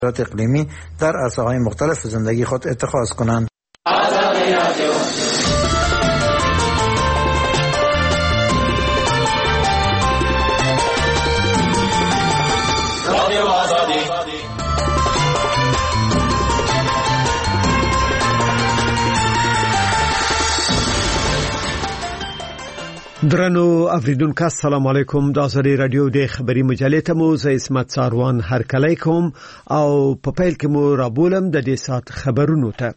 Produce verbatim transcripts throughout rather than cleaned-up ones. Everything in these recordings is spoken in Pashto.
اقلیمی در عرصه‌های مختلف زندگی خود اتخاذ کنند. درنو اوریدونکو السلام علیکم. د ازری رادیو د خبري مجلې ته مو زه اسمت ساروان هرکلی کوم او په پیل کې مو رابولم د دې سات خبرونو ته.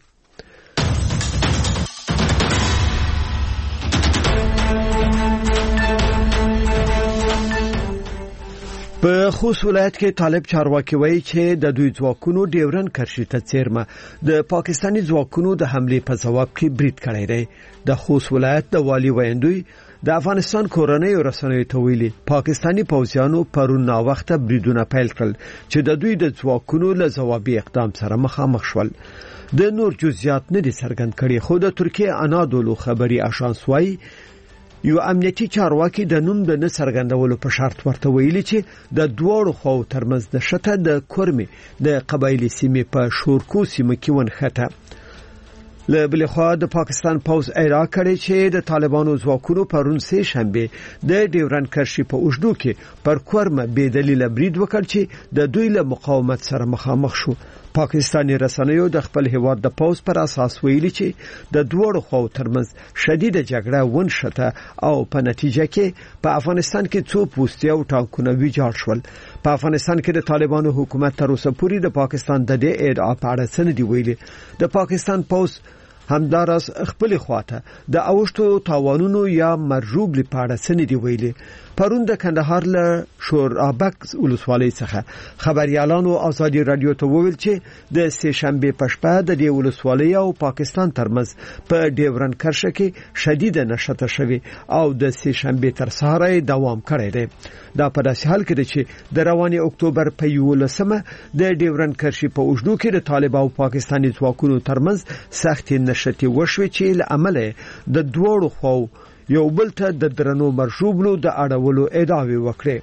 په خوست ولایت کې طالب چارواکي وایي چې د دوی ځواکونو ډیورن کرښې ته څیرمه د پاکستاني ځواکونو د حمله په جواب کې برید کړی دی. د خوست ولایت د والي ویندوی د افغانستان کورنۍ رسنیو ته ویلي پاکستاني پوځیانو پرون نا وخته بریدونه پیل کړل چې د دوی د ځواکونو له جوابي اقدام سره مخامخ شول. د نور جزئیات نه دي څرګند کړي خو د ترکیه انادولو خبري اژانس وایي یو امنیتي چارواکي د نوم د نه څرګندولو په شرط ورته ویلي چې د دوړو خو ترمنځ د شته د کورمي د قبایلی سیمې په شورکو سیمه کې ونخته. له بل خوا د پاکستان پوز اعلان کړی چې د طالبانو ځواکونو پرون سه شنبه د ډیورن کرښې په اوږدو کې پر کورمه بې دلیل برید وکړ چې د دوی له مقاومت سره مخامخ شو. پاکستاني رسنیو د خپل هیواد د پوز پر اساس ویلي چې د دوړو خو ترمنځ شدیده جګړه ونشته او په نتیجه کې په افغانستان کې څو پوستي او ټانکونه ویجاړ شول. په افغانستان کې د طالبانو حکومت تر اوسه پورې د پاکستان د دې ادعا په اړه څه نه دی ویلي. د پاکستان پوز همدارس خپل خواته د اوشتو تاوانونو یا مرجوب لپاره څه نه دی ویلي. پرون د کندهار له شورابک ولسوالۍ څخه خبريالانو ازادي رادیو ته وویل چې د سه شنبه په شپه د دې ولسوالۍ او پاکستان ترمنځ په ډیورن کرښه کې شدیده نشته شوی او د سه شنبه تر سهار دوام کړی دی. دا په داسې حال کې چې د رواني اکتوبر په یولسمه د ډیورن کرښې په اوږدو کې د طالب او پاکستاني ځواکونو ترمنځ سخت نشټي وشوي چې له عمله د دوړو خو یو بل ته د درنو مرشوبلو د اړولو ادعاوې وکړي.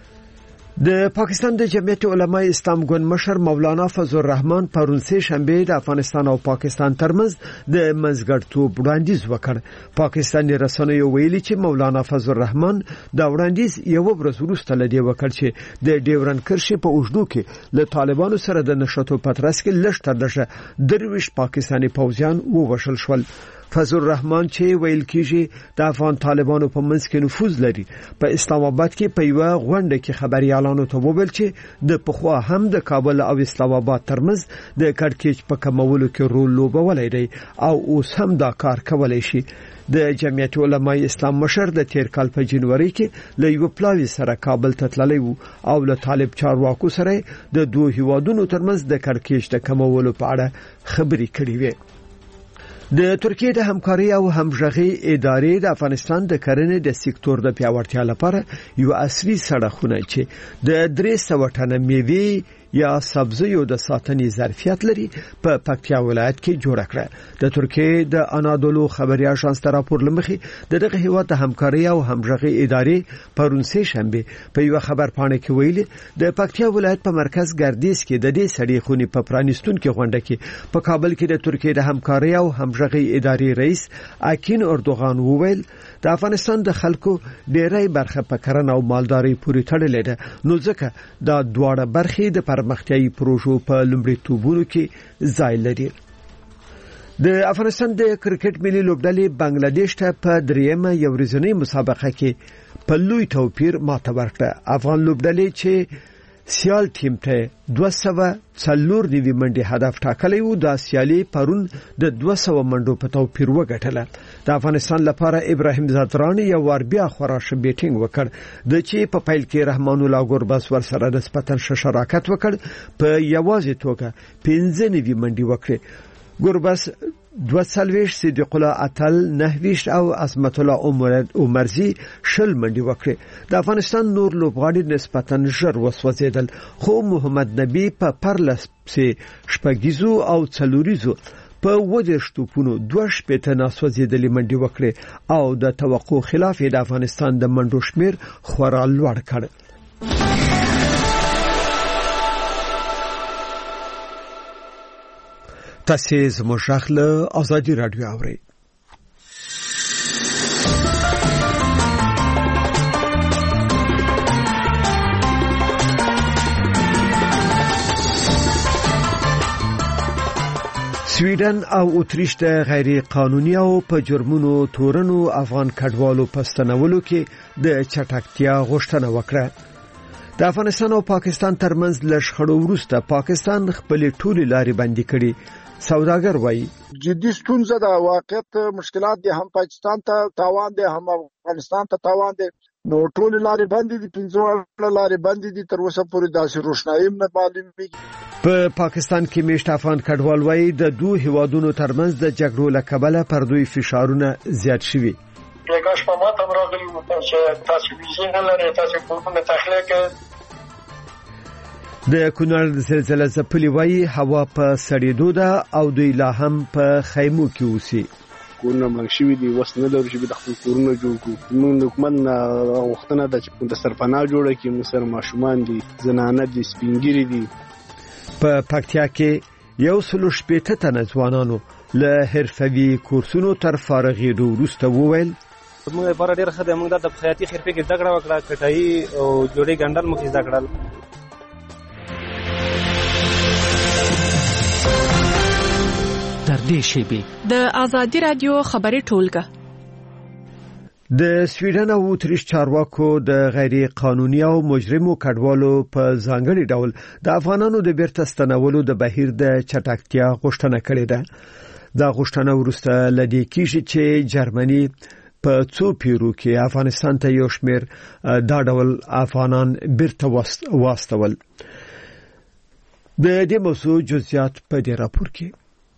د پاکستان د جمعیت علماء اسلام ګوند مشر مولانا فضل الرحمن پرون سه شنبه د افغانستان او پاکستان ترمنځ د منځګړیتوب وړاندیز وکړ. پاکستاني رسنیو ویلي چې مولانا فضل الرحمن دا وړاندیز یو ورځ وروسته لدی وکړ چې د ډیورن کرښې په اوږدو کې له طالبانو سره د نشټو پترس کې لږ تر لږه درویش پاکستاني پوځیان ووشل شول. فضل الرحمن چې ویل کیږي د افغان طالبانو په منځ کې نفوذ لري په اسلام آباد کې په یو غونډه کې خبريالانو ته وویل چې د پخوا هم د کابل او اسلام آباد ترمنځ د کړکېچ په کمولو کې رول لوبولی دی او اوس هم دا کار کولای شي. د جمعیت علماء اسلام مشر د تیر کال په جنوري کې له یو پلاوی سره کابل ته تللی وو او له طالب چارواکو سره د دوه هیوادونو ترمنځ د کړکېچ د کمولو په اړه خبري کړې وې. د ترکیه د همکاري او همغږي ادارې د افغانستان د کرنې د سکتور د پیاوړتیا لپاره یو اصلي سړکونه چې د درې سوه ټنه میوې یا سبزیو د ساتنې ظرفیت لري په پکتیا ولایت کې جوړ کړه. د ترکیه د انادولو خبري اژانس تر راپور لمخې د دغه هیواد د همکاري او همغږي ادارې پرون سه شنبه په یو خبر پاڼه کې ویلي د پکتیا ولایت په مرکز ګردیز کې د دې سړي خونی په پرانستون کې غونډه کې په کابل کې د ترکیه د همکاري او همغږي ادارې رئیس اکین اردوغان وویل د افغانستان د خلکو ډیری برخه په کرنه او مالداري پورې تړلې ده نو ځکه دا دواړه برخې د پرمختیايي پروژو په لومړیتوبونو کې ځای لري. د افغانستان د کرکټ ملي لوبډلې بنگلاديش ته په دریمه یو ورځنۍ مسابقه کې په لوی توپیر ماته ورکړه. افغان لوبډلې چې سیال ټیم ته دوه سوه څلور نیوي منډي هدف ټاکلی وو د سیالي پرون د دوه سوه منډو په توپیر وګټله. د افغانستان لپاره ابراهیم زادرانی یو ور بیا خوراشه بیټینګ وکړ د چې په پیل کې رحمان الله ګوربس ور سره نسبتا شراکت وکړ په یوازې توګه پنځه نیوي منډي وکړي. ګوربس دوه سلویش صدیق الله اتل نهویش او عظمت الله عمرزی شل منډي وکړي. د افغانستان نور لوبغاړي نسبتا ژر وسوځیدل خو محمد نبی په پرلس شپږیزو او څلوریزو په ودرش توپونو دوه شپېته ناسوځېدلې منډې وکړې او د توقع خلاف د افغانستان د منډو شمیر خورا لوړ کړ. تاسو زموږ غږ آزادي رادیو اورئ. سویډن او اتریش د غیر قانوني او په جرمونو تورنو افغان کډوالو په ستنولو کې د چټکتیا غوښتنه وکړه. د افغانستان او پاکستان ترمنځ ل شخړو وروسته پاکستان خپل ټولې لارې بندي کړې. سوداګر وایي جدي ستونزه د واقعیت مشکلات دي، هم پاکستان ته تاوان دي هم افغانستان ته تاوان دي. نو ټولې لارې بندي دي، پنځه لارې بندي دي، تر اوسه پورې داسې روښنايي نه معلومیږي. په پاکستان کې میشت افغان کډوال وایي د دوه هیوادونو ترمنځ د جګړو له کبله پر دوی فشارونه زیات شوي. پیغاش په ماته راغلی و چې تاسو ویزه نه لرئ، تاسو کومه تخلیق د کونړ زلزلې ځپلي وایي هوا په سړېدو ده او دوی لا هم په خیمو کې اوسي. کورونه مړ شوي دي، اوس نه لرو چې د خپل کورونه جوړ کړو. موږ حکومت غوښتنه ده چې د سرپناه جوړه کړي. موږ سره ماشومان دي، زنانه دي، سپینګیري دي. په پکتیا کې یو سلو شپېته تنه ځوانانو له حرفوي کورسونو تر فارغېدو وروسته وویل موږ لپاره ډېر ښه دی. موږ د خیاطي حرفې کې زده کړه وکړه، کټایي او جوړې ګنډل موږ زده کړل. تر دې شیبې د آزادي رادیو خبري ټولګه د سویډن او اتریش چارواکو د غیر قانوني او مجرمو کډوالو په ځانګړي ډول د افغانانو د بیرته ستنولو د بهیر د چټکتیا غوښتنه کړې ده. دا غوښتنه وروسته لدې کیږي چې جرمني په څو پیرو کې افغانستان ته یو شمېر دا ډول افغانان بیرته واستول. د دې موضوع جزئیات په دې راپور کې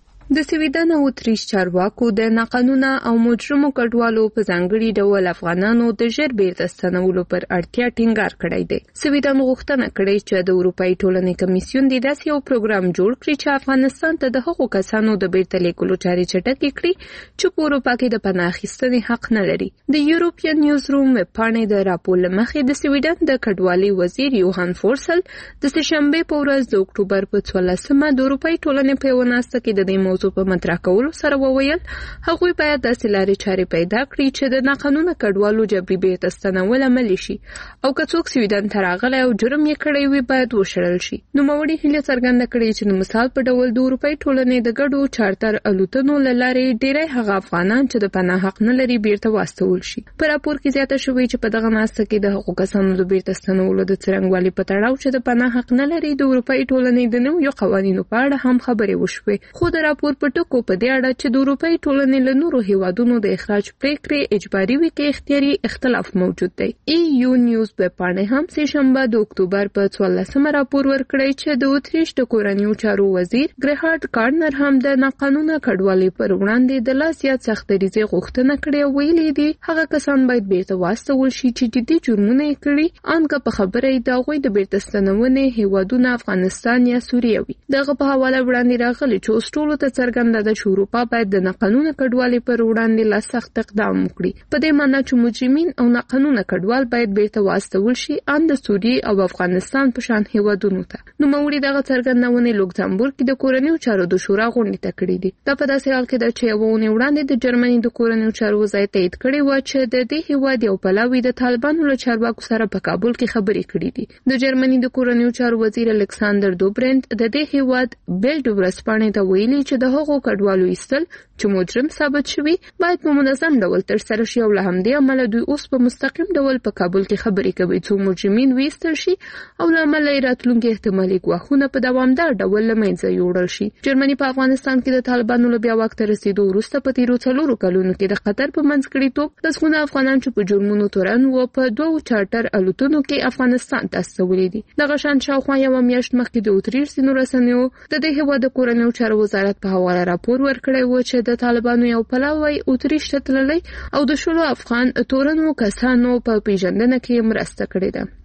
د سویډن او اتریش چارواکو د ناقانونه او مجرمو کډوالو په ځانګړي ډول افغانانو د ژر بیرته ستنولو پر اړتیا ټینګار کړی دی. سویډن غوښتنه کړې چې د اروپאי ټولنې کمیسیون د داسې یو پروګرام جوړ کړي چې افغانستان ته د هغو کسانو د بیرته لیږلو چارې چټکې کړي چې په اروپا کې د پناه اخیستنې حق نه لري. د یوروپین نیوز روم ویبپاڼې د راپور له مخې د سویډن د کډوالۍ وزیر یوهان فورسل د سهشنبه په ورځ د اکتوبر په څوارلسمه د اروپאי ټولنې په یوه ناسته کې د دې موضوع په مطرح کولو سره وویل هغوی باید داسې لارې چارې پیدا کړي چې د ناقانونه کډوالو جبري بیرته ستنول عملي شي او که څوک سویډن ته راغلی او جرم یې کړی وي باید وشړل شي. نوموړي هیله څرګنده کړې چې د مثال په ډول د اروپאי ټولنې د ګډو چارټر الوتنو له لارې ډېری هغه افغانان چې د پناه حق نه لري بیرته واستول شي. په راپور کې زیاته شوې چې په دغه ناسته کې د هغو کسانو د بیرته ستنولو د څرنګوالي په تړاو چې د پناه حق نه لري د اروپאי ټولنې د نویو قوانینو په اړه هم خبرې وشوې. خو د راپور په ټکو په دې اړه چې د اروپאי ټولنې له نورو هیوادونو د اخراج پریکړې اجباري وي کې اختیاري اختلاف موجود دی. ای یو نیوز ویبپاڼې هم سه شنبه د اکتوبر په څوارلسمه راپور ورکړی چې د اتریش د کورنیو چارو وزیر ګریهارد کارنر هم د ناقانونه کډوالۍ پر وړاندې د لا زیات سخت دریځ غوښتنه کړې او ویلي دي هغه کسان باید بیرته واستول شي چې جدي جرمونه یې کړي، انګه په خبره یې د هغوی د بیرته ستنونې هیوادونه افغانستان یا سوریه وي. دغه په حواله وړاندې راغلی چې اوس ټولو ته څرګنده ده چې اروپا باید د ناقانونه کډوالۍ پر وړاندې لا سخت اقدام وکړي. په دې معنی چې مجرمین او ناقانونه کډوال باید بیرته واستول شي ان د سوریه او افغانستان په شان هیوادونو ته. نوموړي دغه څرګندونه لوکزامبورګ کې د کورنیو چارو د شورا غونډې ته کړې دي. دا په داسې حال کې ده چې یوه اونۍ وړاندې د جرمني د کورنیو چارو وزارت تایید کړی و چې د دې هیواد یو پلاوی د طالبانو له چارواکو سره په کابل کې خبرې کړې دي. د جرمني د کورنیو چارو وزیر الکساندر دوبرنت د دې هیواد بیلډ ورځپاڼې ته ویلي چې د هغو کډوالو ایستل چې مجرم ثابت شوي باید په منظم ډول ترسره شي او له همدې امله دوی اوس په مستقیم ډول په کابل کې خبرې کوي څو مجرمین ویستل شي او له امله یې راتلونکي احتمالي ګواښونه په دوامدار ډول له منځه یوړل شي. جرمني په افغانستان کې د طالبانو له بیا واک ته رسیدو وروسته په تیرو څلورو کلونو کې د قطر په منځګړیتوب لسګونه افغانان چې په جرمونو تورن و په دوو چارټر الوتنو کې افغانستان ته استولي دي. دغه شان شاوخوا یوه میاشت مخکې د اتریش ځینو رسنیو د دې هیواد د کورنیو چارو وزارت په حواله راپور ورکړی و چې د طالبانو یو پلاوی اتریش ته تللی او د شلو افغان تورنو کسانو په پیژندنه کې مرسته کړې ده.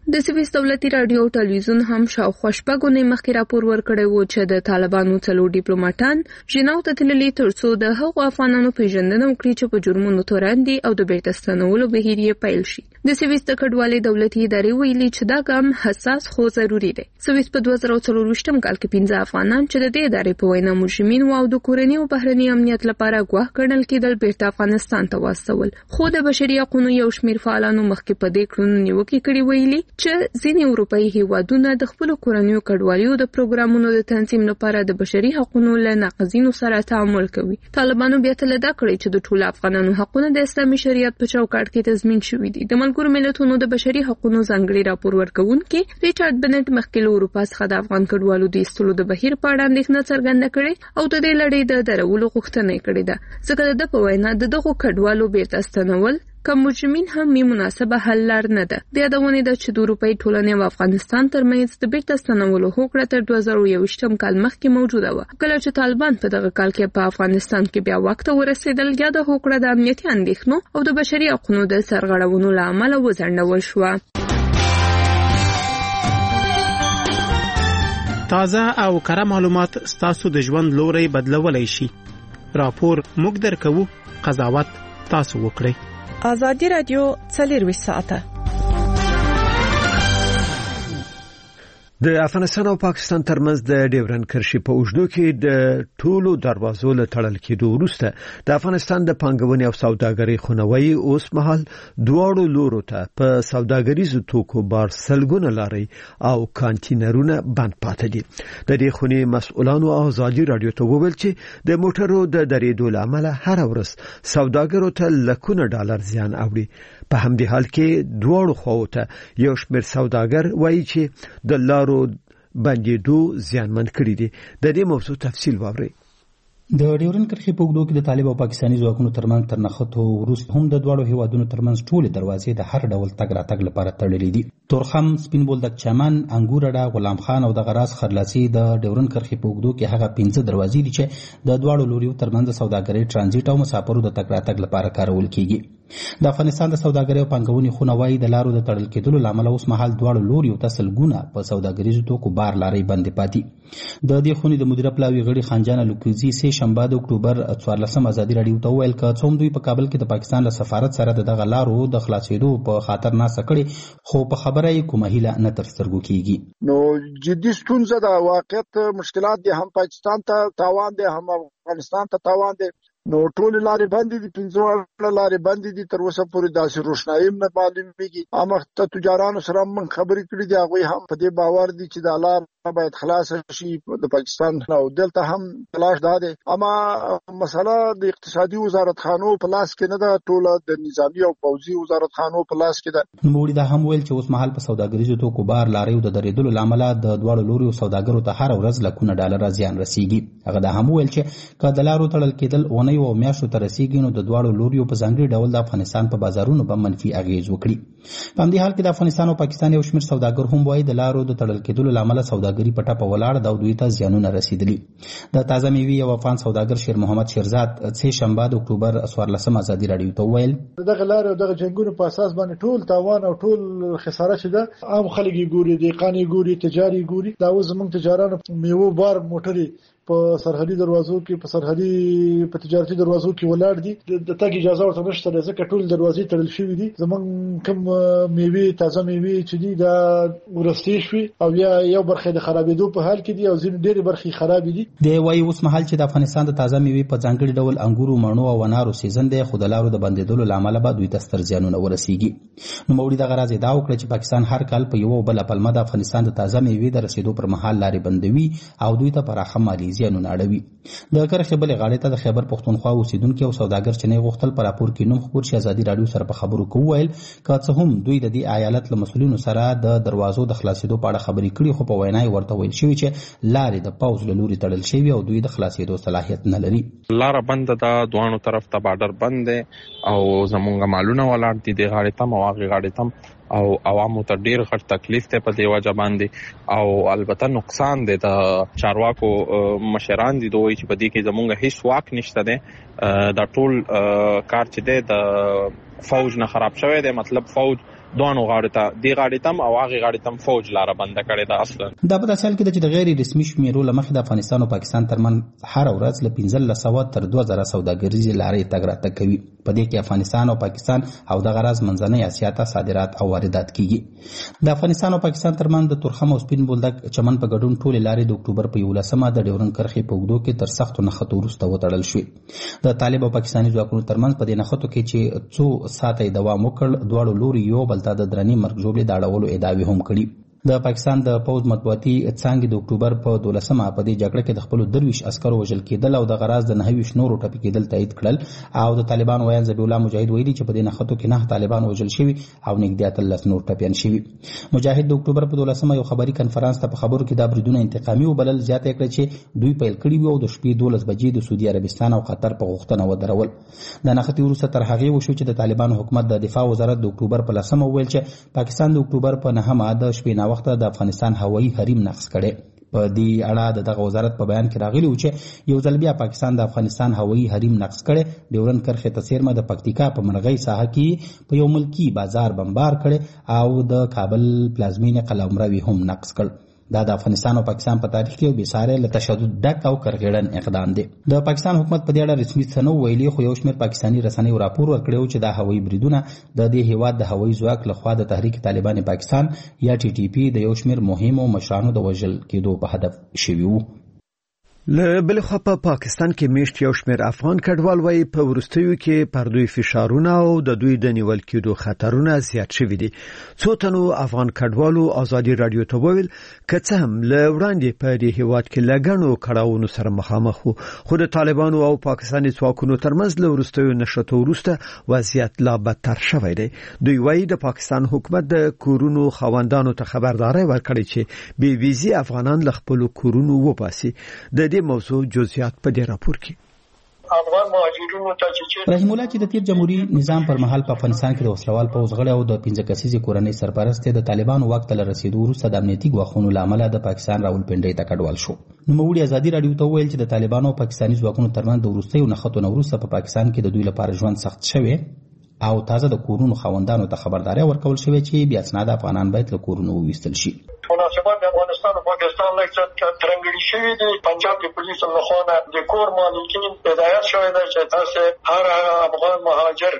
د سویس دولتي رادیو او ټلویزیون هم شاوخوا شپږ اونۍ مخکې راپور ورکړی و چې د طالبانو څلور ډیپلوماټان ژیناو ته تللي ترڅو د هغو افغانانو پیژندنه وکړي چې په جرمونو تورن دي او د بیرته ستنولو بهیر یې پیل شي. د سویس د کډوالۍ دولتي ادارې ویلي چې دا ګام حساس خو ضروري دی. سویس په دوه زره څلور کال کې پنځه افغانان چې د دې ادارې په وینا مجرمین او د کورنۍ او بهرني امنیت لپاره ګواښ ګڼل کېدل بیرته افغانستان ته واستول. خو د بشري حقوقو یو شمېر فعالانو مخکې په دې کړنو نیوکې کړې ویلي چې ځینې اروپایي هیوادونه د خپل کورنیو کډوالیو د پروګرامونو د تنظیم لپاره د بشري حقوقو له ناقضینو سره تعامل کوي. طالبانو بیا تلدا کړی چې د ټولو افغانانو حقوقونه د اسلامي شریعت په چوکاټ کې تضمین شوي دي. د ملګرو ملتونو د بشري حقوقو ځانګړي راپور ورکوونکي ریچارډ بنټ مخکې له اروپا څخه د افغان کډوالو د ایستلو د بهیر په اړه اندېښنه څرګنده کړې او د دې لړۍ د درولو غوښتنه یې کړې ده، ځکه د په وینا د دغو کډوالو بیرته ستنول که مجرمین هم می مناسبه حل لار نه ده. د یادونه ده چې د اروپای ټولنې او افغانستان ترمنځ د بیرته ستنولو هوکړه تر دوه زره یوویشتم کال مخکې موجوده وه. کله چې طالبان په دغه کال کې په افغانستان کې بیا واک ته ورسېدل، یا د هوکړه د امنیتي اندېښنو او د بشري حقوقو د سرغړونو له امله وځنډول شوه. تازه او کره معلومات ستاسو د ژوند لوري بدلولای شي. راپور موږ درکوو، قضاوت تاسو وکړئ. آزادی رادیو څلرویشت ساعته. د افغانستان او پاکستان ترمنځ د ډیورن کرښې په اوږدو کې د ټولو دروازو له تړل کېدو وروسته د افغانستان د پانګونې او سوداګرۍ خونوي اوس مهال دواړو لورو ته په سوداګریزو توکو بار سلګونه لارې او کانټینرونه بند پاتې دي. د دې خونې مسؤلانو آزادي رادیو ته وویل چې د موټرو د درېدو له امله هر ورځ سوداګرو ته لکونه ډالر زیان اوړي. په همدې حال کې دواړو خواو ته یو شمېر سوداګر وایي چې د لارو بندېدو زیانمن کړي دي. د دې موضوع تفصیل واورئ. د ډیورن کرښې په اوږدو کې د طالب او پاکستاني ځواکونو ترمنځ تر نښتو وروسته هم د دواړو هیوادونو ترمنځ ټولې دروازې د هر ډول تګ راتګ لپاره تړلې دي. تورخم، سپین بولدک چمن، انګور اډه، غلام خان او د غراس خرلاسي د ډیورن کرښې په اوږدو کې هغه پنځه دروازې دي چې د دواړو لوریو ترمنځ د سوداګرۍ ترانزیت او مسافرو د تګ راتګ لپاره کارول کیږي. د افغانستان د سوداګرۍ او پانګونې خونه وايي د لارو د تړل کېدلو لامل اوس مهال دواړو لوریو ته سلګونه په سوداګریزو توکو بار لارې بندې پاتې. د دې خونې د مدیره پلاوي غړي خانجان لوکوزي سه شنبه د اکتوبر څوارلسم ازادي رادیو ته ویل چې څوم دوی په کابل کې د پاکستان له سفارت سره د دغه لارو د خلاصېدو په خاطر ناسه کړي، خو په خبره یې کومه هیله نه تر سترګو کیږي. نو جدي ستونزه د واقعیت مشکلات دي، هم پاکستان ته تاوان دي هم افغانستان ته تاوان دي. نو ټول لارې بندې دي، پنځه لارې بندې دي، تر اوسه پورې داسې روښنايي نه معلومیږي. امخته تجارانو سره موږ خبرې کړې دي، هغوی هم په دې باور دي چې د لار باید خلاص شي د پاکستان او دلته هم تلاش ده. اما مسله د اقتصادي وزارت خانو په لاس کې نه ده، ټول د نظامی او پوځي وزارت خانو په لاس کې ده. نو دا هم ویل چې اوس مهال په سوداګریزو توکو بار لارې د درېدلو لامل د دواړو لوريو سوداګرو ته هر ورځ لکونه ډالر زیان رسیږي. هغه دا هم ویل چې کله د لارو تړل کېدل اونۍ او میاشتو ته رسیږي نو د دواړو لوريو په ځانګړي ډول د افغانستان په بازارونو به منفي اغیز وکړي. په همدې حال کې د افغانستان او پاکستان یو شمېر سوداګر هم وایي د لارو د تړل کېدلو لامل سوداګري په ټاپه ولاړ دا دوی ته زیانونه رسیدلي. د تازه میوې او افغان سوداګر شیر محمد شیرزاد سه شنبه د اکتوبر څوارلسم ازادي رادیو ته ویل دغه لارو دغه جنگونو په اساس باندې ټول تاوان او ټول خساره شته. عام خلک ګوري، دهقان ګوري، تجاري ګوري. دا اوس زموږ تجارانو میوه بار موټري په سرحدي دروازو کې په سرحدي په تجارتي دروازو کې ولاړ دي. د تګ اجازه ورته نشته ځکه ټول دروازې تړل شوې دي. زمونږ کوم میوې تازه میوې چې دي دا ورستې شوي او یا یو برخه د خرابېدو په حال کې دي او ځینې ډېرې برخې خرابې دي. دی وايي اوس مهال چې د افغانستان د تازه میوې په ځانګړي ډول انګورو، مڼو او انارو سیزن دی، خو د لارو د بندېدلو لامل به دوی ته ستر زیانونه ورسیږي. نو موري دغه راز ادعا وکړه چې پاکستان هر کال په یو بل پلمه د افغانستان د تازه میوې د رسیدو پر مهال لارې بندوي او دوی ته پراخه مالي زیانونه اړوي. د کرښې بلې غاړې ته د خیبر پښتونخوا اوسیدونکي او سوداګر چې نه غوښتل په راپور کې نوم خبر شي ازادي رادیو سره په خبرو کې وویل که څه هم دوی د دې ایالت له مسؤلینو سره د دروازو د خلاصېدو په اړه خبرې کړي، خو په وینا یې ورته ویل شوي چې لارې د پوځ له لوري تړل شوي او دوی د خلاصېدو صلاحیت نه لري. لاره بنده ده، دوانو طرف ته بارډر بند دی او زمونږ مالونه ولاړ دي د غاړې تم او هغې غاړې تم او عوامو ته ډیر غټ تکلیف ته په دی وجه باندې او البته نقصان دی د چارواکو مشران دي دوی چې په دې کې زمونږ هیڅ واک نشته دی. دا ټول کار چې دی د فوج نه خراب شوی دی، مطلب فوج دوه غاړو ته دی غاړې تم او هغه غاړې تم فوج لاره بنده کړې ده. اصلا دا په داسې حال کې د غیر رسمي شمیرو لمخې د افغانستان او پاکستان ترمنځ هر ورځ له پنځه سوه تر دوه زره سوداګریزې لارې تګ راتګ کوي. په دې کې افغانستان او پاکستان او د غراز منځنۍ اسیا ته صادرات او واردات کیږي. د افغانستان او پاکستان ترمنځ د تورخم او سپین بولدک چمن په ګډون ټول لارې د اکتوبر په یولسمه د ډیورنډ کرښې په اوږدو کې تر سختو نښتو وروسته وتړل شوې. د طالب او پاکستاني ځواکونو ترمنځ په دې نښتو کې چې څو ساعته دوام وکړ، دواړو لوري یو بل ته د درنې مرګ ژوبلې د اړولو ادعاوې هم کړي. د پاکستان د پوز مطبوعاتي څانګې د اکتوبر په دولسمه په دې جګړه کې د خپل درویش عسکرو وژل کېدل او د غراز د نهه ویشت نورو ټپي کېدل تایید کړل. او د طالبان ویان ذبیح الله مجاهد ویلي چې په دې نښتو کې نه طالبان وژل شوي او نږدې اتلس نور ټپیان شوي. مجاهد د اکتوبر په دولسمه یو خبري کنفرانس ته په خبرو کې دا بریدونه انتقامي وبلل. زیاته کړه چې دوی پیل کړي وو او د شپې دولس بجې د سعودي عربستان او قطر په غوښتنه ودرول. د نښتې وروسته تر هغې وشو چې د طالبانو حکومت د دفاع وزارت د اکتوبر په لسمه وویل چې پاکستان د اکتوبر په نهمه د شپې ناوخته د افغانستان هوایي حریم نقض کړي. په دې اړه د دغه وزارت په بیان کې راغلی و چې یو ځل بیا پاکستان د افغانستان هوایي حریم نقض کړي. ډیورنډ کرښې ته څیرمه د پکتیکا په مرغۍ ساحه کې په یو ملکی بازار بمبار کړي او د کابل پلازمینې قلمرو هم نقض کړ. دا د افغانستان او پاکستان په تاریخ کې یو بېساری له تشدد ډک او کرغېړن اقدام دی. د پاکستان حکومت په دې اړه رسمي څه نه ویلي، خو یو شمېر پاکستاني رسنیو راپور ورکړی و چې دا هوایي بریدونه د دې هیواد د هوایي ځواک لخوا د تحریک طالبان پاکستان یا ټي ټي پي د یو شمېر مهمو مشرانو د وژل کېدو په هدف شوي وو. له بل خوا په پاکستان کې میشت یو شمېر افغان کډوال وایي په وروستیو کې پر دوی فشارونه او د دوی د نیول کېدو خطرونه زیات شوي دي. څو تنو افغان کډوالو ازادي رادیو ته وویل که څه هم له وړاندې په دې هیواد کې له ګڼو کړاوونو سره مخامخ وو، خو د طالبانو او پاکستاني ځواکونو ترمنځ له وروستیو نښتو وروسته وضعیت لا بدتر شوی دی. دوی وایي د پاکستان حکومت د کورونو خاوندانو ته خبرداری ورکړی چې بې ویزې افغانان له خپلو کورونو وباسي. د موضوع جزئیات په دې راپور کې افغان مهاجرینو ته چې رحیم الله چې د تیر جمهوریت نظام پر مهال په افغانستان کې د وسلوال پوځ غړي او د پنځه کسیزې کورنۍ سرپرست د طالبانو وخت له رسیدو وروسته د امنیتي ګواښونو له امله د پاکستان راولپنډۍ ته کډوال شو. نوموړي ازادي رادیو ته وویل چې د طالبانو او پاکستاني ځواکونو ترمنځ د وروستیو نښتو نه وروسته په پاکستان کې د دوی لپاره ژوند سخت شوی او تازه د کورونو خاوندانو ته خبرداری ورکول شوی چې بیا اسناد افغانان باید له کورونو وویستل شي. مناسبات د افغانستان او پاکستان لکه ترنګړي شوی دی. پنجاب د پولیسو لخوا د کور مالکین هدایت شوی دی چې تاسو هر افغان مهاجر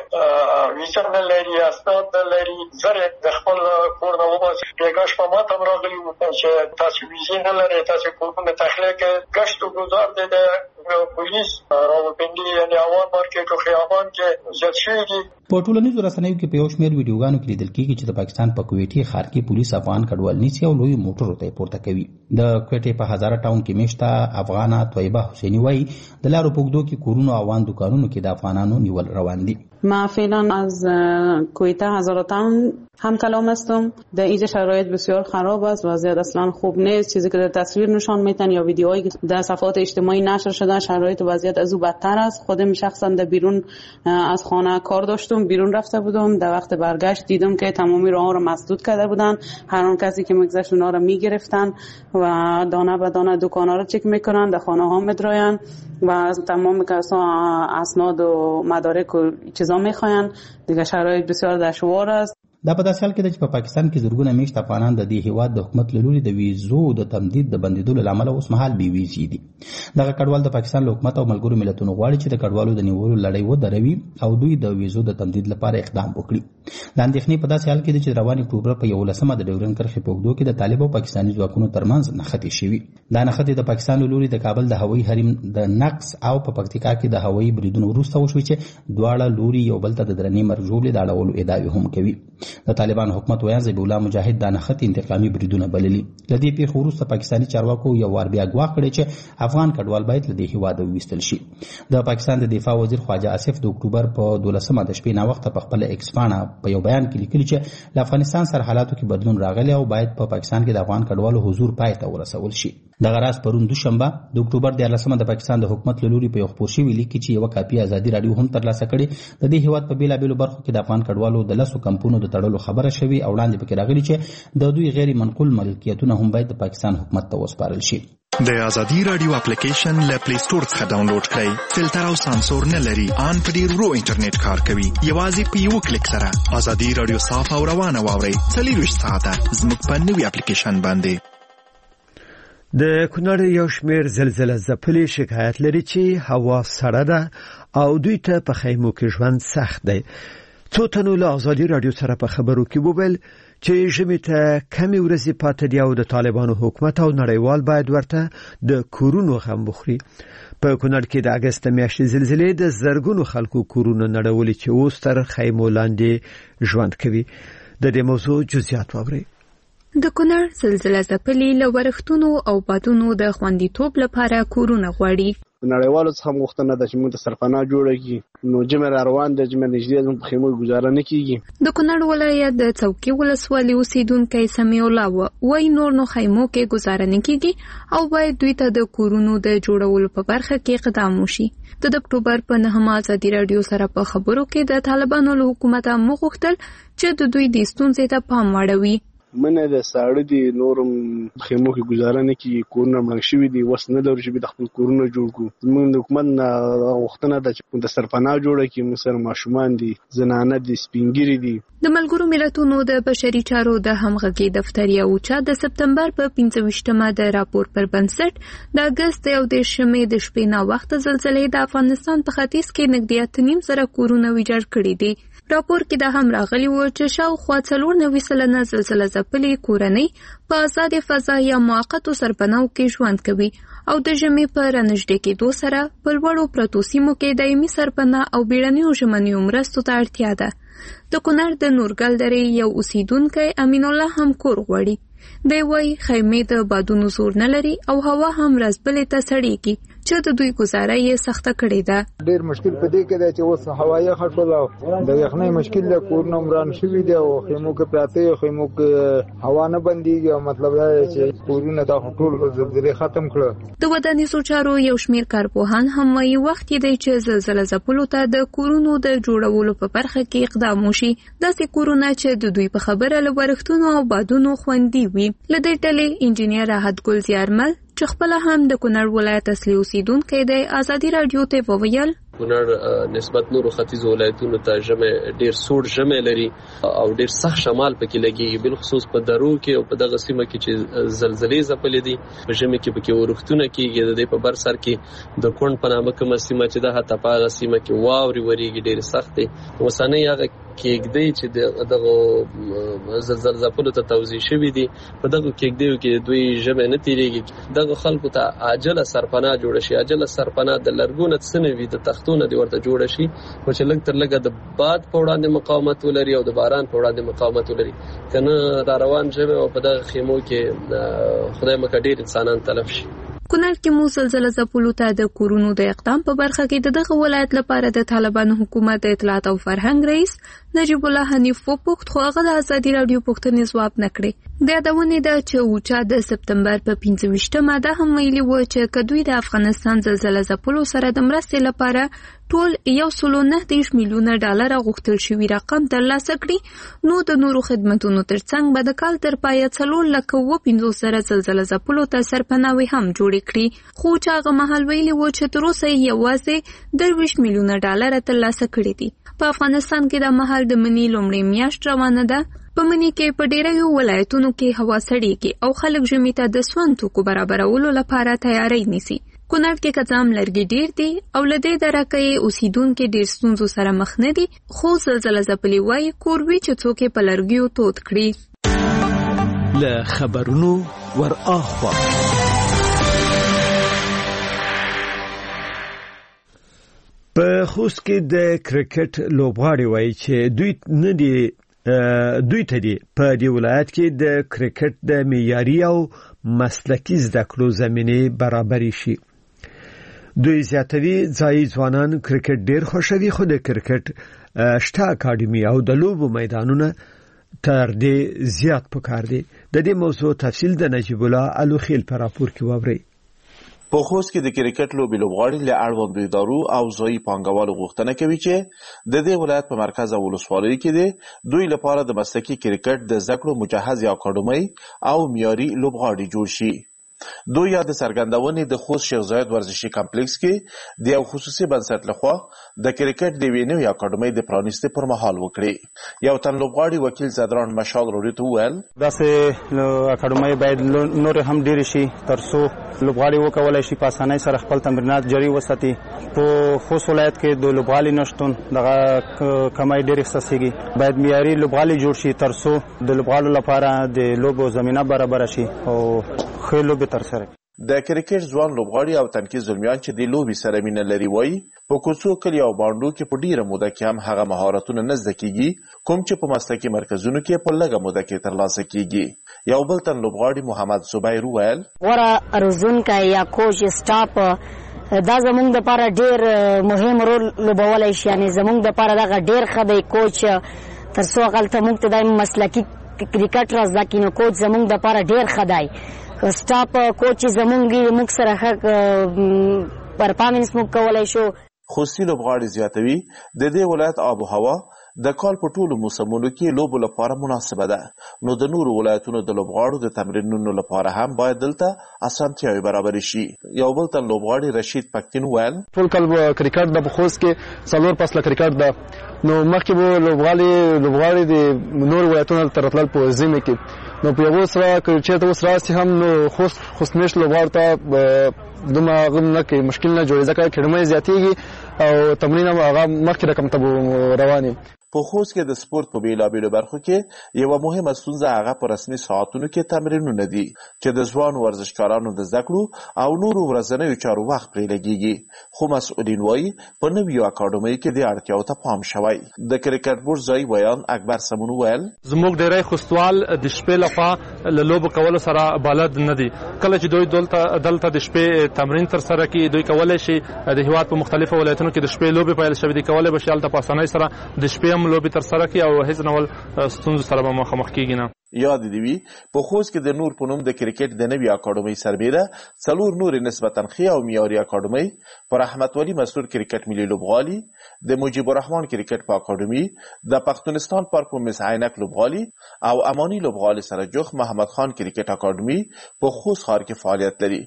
چې ویزا نه لري، اسناد نه لري، زره د خپل کور نه وباسي. دغه شپه ماته راغلی و چې تاسو ویزا نه لري، تاسو کورونه تخلیق گشت و گذار ده پولیس راولپنډي یعنی اوان مارکیټ او خیابان کې زیات شوی دي. په ټولنیزو رسنیو کې په یو شمېر ویډیوګانو کې لیدل کېږي چې د پاکستان په کویټي ښار کې پولیس افغان کډوال نیسي او لوی موټرو ته پورته کوي. د کویټې په هزاره ټاون کې میشته افغانه طیبه حسینی وایي د لارو په اوږدو کې کورونو او اوان دکانونو کې د افغانانو نیول روان دي. ما فعلا از کویتا هزاره تاون هم کلام هستم. در اینجا شرایط بسیار خراب است، وضعیت اصلا خوب نیست. چیزی که در تصویر نشان میتن یا ویدیوهایی که در صفحات اجتماعی نشر شده شرایط وضعیت از او بدتر است. خودم شخصا در بیرون از خانه کار داشتم، بیرون رفته بودم. در وقت برگشت دیدم که تمامی راهها رو مسدود کرده بودن. هر اون کسی که میگذشت اونا رو میگرفتن و دانه به دانه دکانا رو چک میکنن، در خانه ها میدراین و تمام کسا اسناد و مدارک و چیزا میخواین. دیگه شرایط بسیار دشوار است. دا په داسې حال کې ده چې په پاکستان کې زرګونه میشت افغانان د دې هیواد د حکومت له لوري د ویزو د تمدید د بندیدو له امله اوس مهال بې ویزې دي. دغه کډوال د پاکستان له حکومت او ملګرو ملتونو غواړي چې د کډوالو د نیولو لړۍ ودروي او دوی د ویزو د تمدید لپاره اقدام وکړي. د اندېښنې په داسې حال کې ده چې روان اکتوبر په یولسمه د ډیورنډ کرښې په اوږدو کې د طالب او پاکستاني ځواکونو ترمنځ نښتې شوي. دا نښتې د پاکستان له لوري د کابل د هوایي حریم د نقض او په پکتیکا کې د هوایي بریدونو وروسته وشوې چې دواړه لوري یو بل ته د درنې مرګ ژوبلې د اړولو ادعاوې هم کوي. د طالبانو حکومت ویان ذبیح الله مجاهد دا نښتې انتقامي بریدونه بللي. له دې پیښو وروسته پاکستاني چارواکو یو وار بیا ګواښ کړی چې افغان کډوال باید له دې هیواده وویستل شي. د پاکستان د دفاع وزیر خواجه آصف د اکتوبر په دولسمه د شپې ناوخته په خپل ایکس پاڼه په یو بیان کې لیکلي چې له افغانستان سره حالاتو کې بدلون راغلی او باید په پاکستان کې د افغان کډوالو حضور پای ته ورسول شي. دغه راز پرون دوشنبه د اکتوبر دیارلسمه د پاکستان د حکومت له لوري په یو خپور شوي لیک کې چې یوه کاپي ازادي رادیو هم ترلاسه کړې د دې هیواد په بېلابېلو برخو کې د افغان کډوالو د لسو کمپونو د تړلو خبره شوې او وړاندې پکې راغلي چې د دوی غیر منقول ملکیتونه هم باید د پاکستان حکومت ته وسپارل شي. د ازادي رادیو اپلیکیشن له پلی سٹور څخه ډاونلوډ کړئ. فلټر او سانسور نه لري. ان په ډیر ورو انټرنیټ کار کوي. یوازې په یو کلیک سره ازادي رادیو صاف او روانه واورئ. څلورویشت ساعته زموږ په نوي اپلیکیشن باندې. د کونړ یو شمېر زلزله ځپلي شکایت لري چې هوا سړه ده او دوی ته په خیمو کې ژوند سخت دی. څو تنو له ازادي رادیو سره په خبرو کې وویل چې ژمي ته کمی ورځې پاتې دي او د طالبانو حکومت او نړیوال باید ورته د کورونو غم بخوري. په کونړ کې د اګست میاشتې زلزلې د زرګونو خلکو کورونه نړولي چې اوس تر خیمو لاندې ژوند کوي. د دې موضوع جزئیات واورئ. د کونړ زلزله ځپلي له ورښتونو او بادونو د خوندیتوب لپاره کورونه غواړي. نړیوالو څخه غوښتنه ده چې موږ ته سرپناه جوړه کړي. نو جمع را روان ده، جمع نږدې زموږ په خیمو ګزاره نه کېږي. د کونړ ولایت د څوکۍ ولسوالۍ اوسېدونکی سمیع الله وایي نور نو خیمو کې ګزاره نه کېږي او باید دوی ته د کورونو د جوړولو په برخه کې اقدام وشي. د اکتوبر په نهمه ازادي رادیو سره په خبرو کې د طالبانو له حکومته وغوښتل چې د دوی د ستونزې ته پام واړوي. منه د ساړه دي، نورم خیمو کې گزاره نه کیږي، کورونه مړنګ شوي دي، وس نه لرو چې د خپل کورونه جوړ کړو. موږ د حکومت نه غوښتنه ده چې د سرپناه جوړه کړي. موږ سره ماشومان دي، زنانه دي، سپینګیري دي. د ملګرو ملتونو د بشري چارو د همغږي دفتر یو چا د سپتمبر په پنځه ویشتمه د راپور پر بنسټ د اګست یو دېرشمې د شپې نا وخت زلزلې د افغانستان په ختیځ کې نږدې اته نیم زره کورونه ویجاړ کړي دي. راپور کې دا هم راغلی و چې شاوخوا څلور نوي سلنه زلزله ځپلي کورنۍ په آزاد فضا یا موقتو سرپناو کې ژوند کوي او د ژمي په رانږدې کېدو سره په لوړو پرتو سیمو کې دایمي سرپناه او بیړنیو ژمنیو مرستو ته اړتیا ده. د کونړ د نورګل درې یو اوسیدونکی امین الله هم کور غواړي. دی وایي خیمې د بادونو زور نه لري او هوا هم ورځ بلې ته سړېږي چې د دوی گزاره یې سخته کړې ده. ډېر مشکل په دې کې دی چې اوس هوا یخه شوله او د یخنۍ مشکل دی، کورونه وران شوي دي او خیمو کې پراته یو، خیمو کې هوا نه بندېږي او مطلب دا دی چې کورونه دا ټول زلزلې ختم کړه. د ودانیزو چارو یو شمېر کارپوهان هم وایي وخت یې دی چې زلزله ځپلو ته د کورونو د جوړولو په برخه کې اقدام وشي، داسې کورونه چې د دوی په خبره له ورښتونو او بادونو خوندي وي. له دې ډلې انجینیر راحت ګل زیارمل چې خپل هم د کونړ ولایت اصلي اوسیدونکی دی ازادي رادیو ته وویل کونړ نسبت نورو ختیځو ولایتونو ته ژمی ډیر سوړ ژمی لري او ډیر سخت شمال پکې لګي، بالخصوص په درو کې او په دغه سیمه کې چې زلزلې ځپلې دي. په ژمی کې پکې ورښتونه کېږي، د دې په بر سر کې د کونډ په نامه کومه سیمه چې ده حتی په هغه سیمه کې واورې ورېږي، ډېرې سختې. اوسنۍ هغه کېږدۍ چې دغه زلزله ځپلو ته توزیع شوي دي، په دغو کېږدیو کې دوی ژمی نه تېرېږي. دغه خلکو ته عاجله سرپناه جوړه شي. عاجله سرپناه د لرګونه څه نه وي، د تختونه دې ورته جوړه شي خو چې لږ تر لږه د باد په وړاندې مقاومت ولري او د باران په وړاندې مقاومت ولري. که نه را روان ژمی او په دغه خیمو کې خدای مکړه ډېر انسانان تلف شي. کونړ کې مو زلزله ځپلو ته د کورونو د اقدام په برخه کې د دغه ولایت لپاره د طالبانو حکومت د اطلاعات او فرهنګ رئیس نجیب الله حنیف وپوښت، خو هغه د ازادي رادیو پوښتنې ځواب نه کړې. د یادونې ده چې اوچا د سپتمبر په پنځه ویشتمه ده هم ویلي و چې که دوی د افغانستان زلزله ځپلو سره د مرستې لپاره ټول یو سلو نهه دېرش میلیونه ډالره غوښتل شوي رقم ترلاسه کړي، نو د نورو خدمتونو ترڅنګ به د کال تر پایه څلور لکه اووه پنځوس زره زلزله ځپلو ته سرپناوې هم جوړې کړي. خو چې هغه مهال ویلي و چې تر اوسه یې یوازې درویشت میلیونه ډالره ترلاسه کړي دي. په افغانستان کې د مهال د مني لومړۍ میاشت روانه ده. په مني کې په ډېرو ولایتونو کې هوا سړېږي او خلک ژمي ته د سون توکو برابرولو لپاره تیاری نیسي. کونړ کې کځام لرګي ډېر دي او له دې درکه یې اوسیدونکي ډېر ستونزو سره مخ نه دي، خو زلزله ځپلي وایي کور وي چې څوک یې په لرګیو تود کړي. له خبرونو ور اخوا په خوست کې د کرکټ لوبغاړي وایي چې دوی نه دي دوی ته دي په دې ولایت کې د کرکټ د معیاري او مسلکي زده کړو زمینه برابر شي. دوی زیاتوي ځایي ځوانان کرکټ ډیر خوښوي، خو د کرکټ شته اکاډمي او د لوبو میدانونه تر دې زیات پکار دي. د دې موضوع تفصیل د نجیب الله الوخیل په راپور کې واورئ. په خوست کې د کرکټ لوبې لوبغاړي له اړوندو ادارو او ځایي پانګوالو غوښتنه کوي چې د دې ولایت په مرکز او ولسوالۍ کې د دوی لپاره د مسلکي کرکټ د زده کړو مجهز اکاډمي او معیاري لوبغاړي جوړ شي. دوی یا د څرګندونې د خوست شیخ زاید ورزشي کمپلیکس کې د یو خصوصي بنسټ لخوا د کرکټ د یوې نوې اکاډمۍ د پرانیستې پر مهال وکړې. یو تن لوبغاړي وکیل زدران مشال راډیو ته وویل داسې اکاډمۍ باید نور هم ډېرې شي تر څو لوبغاړي وکولی شي په اسانۍ سره خپل تمرینات جاري وساتي. په خوست ولایت کې د لوبغالي نشتون دغه کمای ډېر احساسېږي. باید معیاري لوبغالي جوړ شي تر څو د لوبغالو لپاره د لوبو زمینه برابره شي او ښې لوبې ترسره کړي. د کرکټ ځوان لوبغاړي او تنکي زلمیان چې د لوبې سره مینه لري وایي په کوڅو کلیو او بانډو کې په ډیره موده کې هم هغه مهارتونه نه زده کیږي کوم چې په مسلکي مرکزونو کې په لږه موده کې ترلاسه کیږي. یو بل تن لوبغاړي محمد زبیر وویل غوره روزونکی یا کوچ سټاپ دا زمونږ دپاره ډېر مهم رول لوبولی شي. یعنې زمونږ دپاره دغه ډېر ښه دی کوچ تر څو هغلته موږ ته دا مسلکي کرکټ را زده کړي نو کوچ زمونږ دپاره ډېر ښه دی. سټاپ کوچ زمونږ موږ سره ښه پرفارمنس موږ کولی شو. خوستي لوبغاړي زیاتوي د دې ولایت آب و هوا د کال په ټولو موسمونو کې لوبو لپاره مناسبه ده نو د نورو ولایتونو د لوبغاړو د تمرینونو لپاره هم باید دلته اسانتیاوې برابرې شي. یو بل تن لوبغاړي رشید پکتین وویل ټول کال کرکټ د خوست کې څلور فصله کرکټ ده نو مخکې به لوبغاړي لوبغاړي د نورو ولایتونو ته راتلل په ژمي کې نو په یو سره که چېرته اوس راسي هم نو خوست خوستمېشت لوبغاړو ته دومره غم نه کوي مشکل نه جوړي ځکه کډمۍ زیاتېږي او تمرین هم هغه مخکې رقم ته روان وي. په خوست کې د سپورت په بیلابیلو برخو کې یوه مهمه ستونزه هغه په رسمي ساعتونو کې تمرینونه دي چې د ځوانو ورزشکارانو د زده کړو او نورو ورځنیو چارو وخت پرې لګېږي. خو مسؤلین وایي په نویو اکاډمیو کې دې اړتیاو ته پام شوی. د کرکټ بورډ ځایي ویان اکبر سمون وویل زموږ ډېری خوستوال د شپې لخوا له لوبو کولو سره بلد نه دي. کله چې دوی دلته د شپې تمرین ترسره کړي دوی کولی شي د هېواد په مختلفو ولایتونو کې د شپې لوبې پیل شوي دي کولی به شي هلته په اسانۍ سره د شپې لوبې ترسره کړي او هیڅ ډول ستونزو سره به مخامخ کیږي نه. یاد دې وي په خوست کې د نور په نوم د کرکټ د نوي اکاډمۍ سربیره څلور نورې نسبتا ښې او معیاري اکاډمۍ په رحمت ولي مسرور کرکټ ملي لوبغالي د مجيب الرحمن کرکټ په اکاډمۍ د پښتونستان پرفورمنس عینک لوبغالي او اماني لوبغالي سره جوخ محمد خان کرکټ اکاډمۍ په خوست ښار کې فعالیت لري.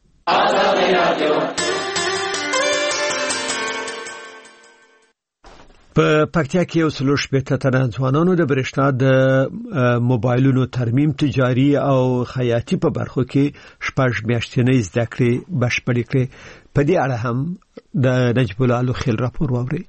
په پکتیا کې یو څلور شپېته تنه ځوانانو د برېښنا د موبایلونو ترمیم تجاري او خیاطي په برخو کې شپږ میاشتنۍ زده کړې بشپړې کړې. په دې اړه هم د نجیب الله لوخیل راپور واورئ.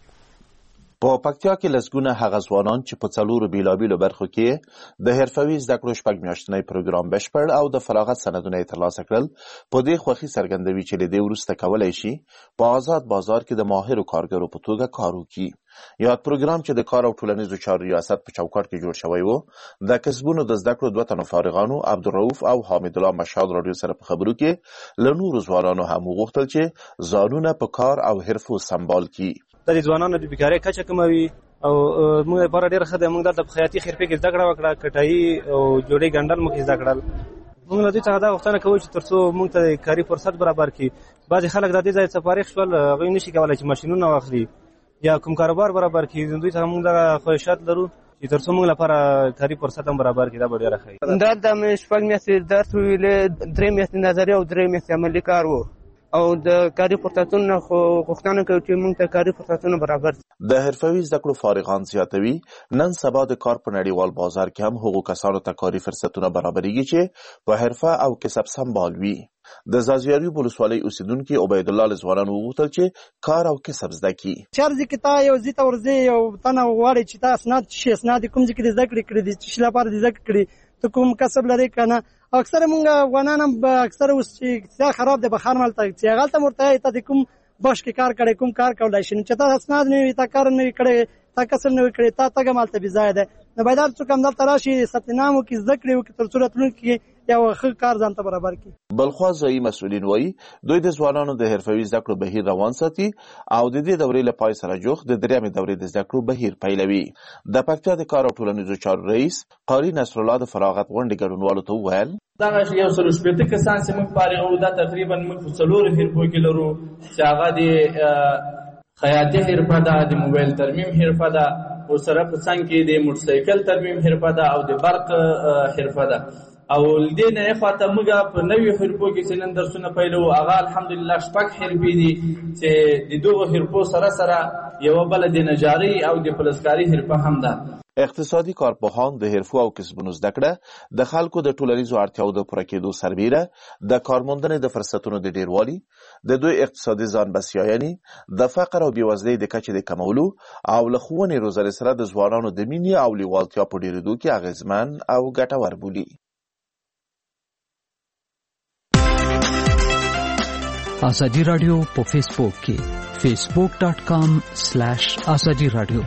په پکتیا کې لسګونه هغه ځوانان چې په څلورو بیلابیلو برخو کې د حرفوي زده کړو شپږ میاشتنۍ پروګرام بشپړ او د فراغت سندونه یې ترلاسه کړل په دې خوښي څرګندوي چې له دې وروسته کولی شي په آزاد بازار کې د ماهرو کارګرو په توګه کار وکړي. یاد پروګرام چې د کار او ټولنیزو چارو ریاست په چوکاټ کې جوړ شوی و د کسبونو د زده کړو دوه تنو فارغانو عبدالرؤف او حامد الله مشهاد راډیو سره په خبرو کې له نورو ځوانانو هم وغوښتل چې ځانونه په کار او حرفو سمبال کړي. د ځوانانو د بیکارۍ کچه کموي او موږ لپاره ډېر ښه دی. موږ دلته په خیاطي خرپې کې زده کړه وکړه کټایي او جوړې ګنډل موږ زده کړل. موږ له دوی څخه دا غوښتنه کوو چې تر څو موږ ته کاري فرصت برابر کړي. بعضې خلک د دې ځای څخه فارغ شول هغوی نشي کولی چې ماشینونه واخلي یا کوم کاروبار برابر کړي. دوی څخه موږ دغه خواهشات لرو چې تر څو موږ لپاره کاري فرصت هم برابر کړي. دا به ډېره ښه وي. دلته مې شپږ میاشتې درس ویلې درې میاشتې نظري او درې میاشتې عملي کار و او د کاري فرصتونو غوښتنه کوي چې موږ ته کاري فرصتونه برابر شي. د حرفوي زده کړو فارغان زیاتوي نن سبا د کار په نړیوال بازار کې هم هغو کسانو ته کاري فرصتونه برابرېږي چې په حرفه او کسب سمبال وي. د زازیاریو ولسوالۍ اوسیدونکي عبید الله له ځوانانو وغوښتل چې کار او کسب زده کړي. چې هر ځای کې تا یو ځای ته ورځې یو تنه غواړې چې تا اسناد څه شي اسناد کوم ځای کې دې زده کړې کړي دي څه شي لپاره دې زده کړي ته کوم کسب لرې که نه. اکثره مونږ افغانان هم اکثره اوس چې اقتصاد خراب دی بهر ملته چې هغلته هم ورته ته د کوم بش کې کار کړی کوم کار کولی شي. نو چې تا اسناد نه وي تا کار نه وي کړی تا کسب نه وي کړی تا تګ هم هلته بېځایه دی. نو باید هر څوک همدلته راشي ثبت نام وکړي زده کړې وکړي تر څو راتلونکي کې یو ښه کار ځان ته برابر کړي. بلخوا ځایي مسؤلین وایي دوی د ځوانانو د حرفوي زده کړو بهیر روان ساتي او د دې دورې له پای سره جوخ د درېیمې دورې د زده کړو بهیر پیلوي. د پکتیا د کار او ټولنیزو چارو رئیس قاري نصرالله د فراغت غونډې ګډونوالو ته وویل دغه یو سل شپېته کسان چې موږ فارغ وو دا تقریبا موږ په څلورو حرفو کې لرو چې هغه د خیاطي حرفه ده د موبایل ترمیم حرفه ده ورسره په څنګ کې د موټرسایکل ترمیم حرفه ده او د برق حرفه ده او دې نه خواته موږ په نوې حرفو کې چې نن درسونه پیلو هغه الحمدلله شپږ حرفې دي چې د دغو حرفو سره سره یوه بله د نجاري او د فلزکاري حرفه هم ده. اقتصادي کارپوهان د حرفو او کسبونو زده کړه د خلکو د ټولنیزو اړتیاو د پوره کېدو سربیره د کارموندنې د فرصتونو د ډیروالي، د دوی اقتصادي ځان بسیاینې، د فقر او بېوزلۍ د کچې د کمولو او له ښوونې روزنې سره د ځوانانو د مینې او لیوالتیا په ډېرېدو کې اغېزمن او ګټور بولي. ازادي راډیو په فیسبوک کې فیسبوک ډاٹ کام سلیش ازادي راډیو.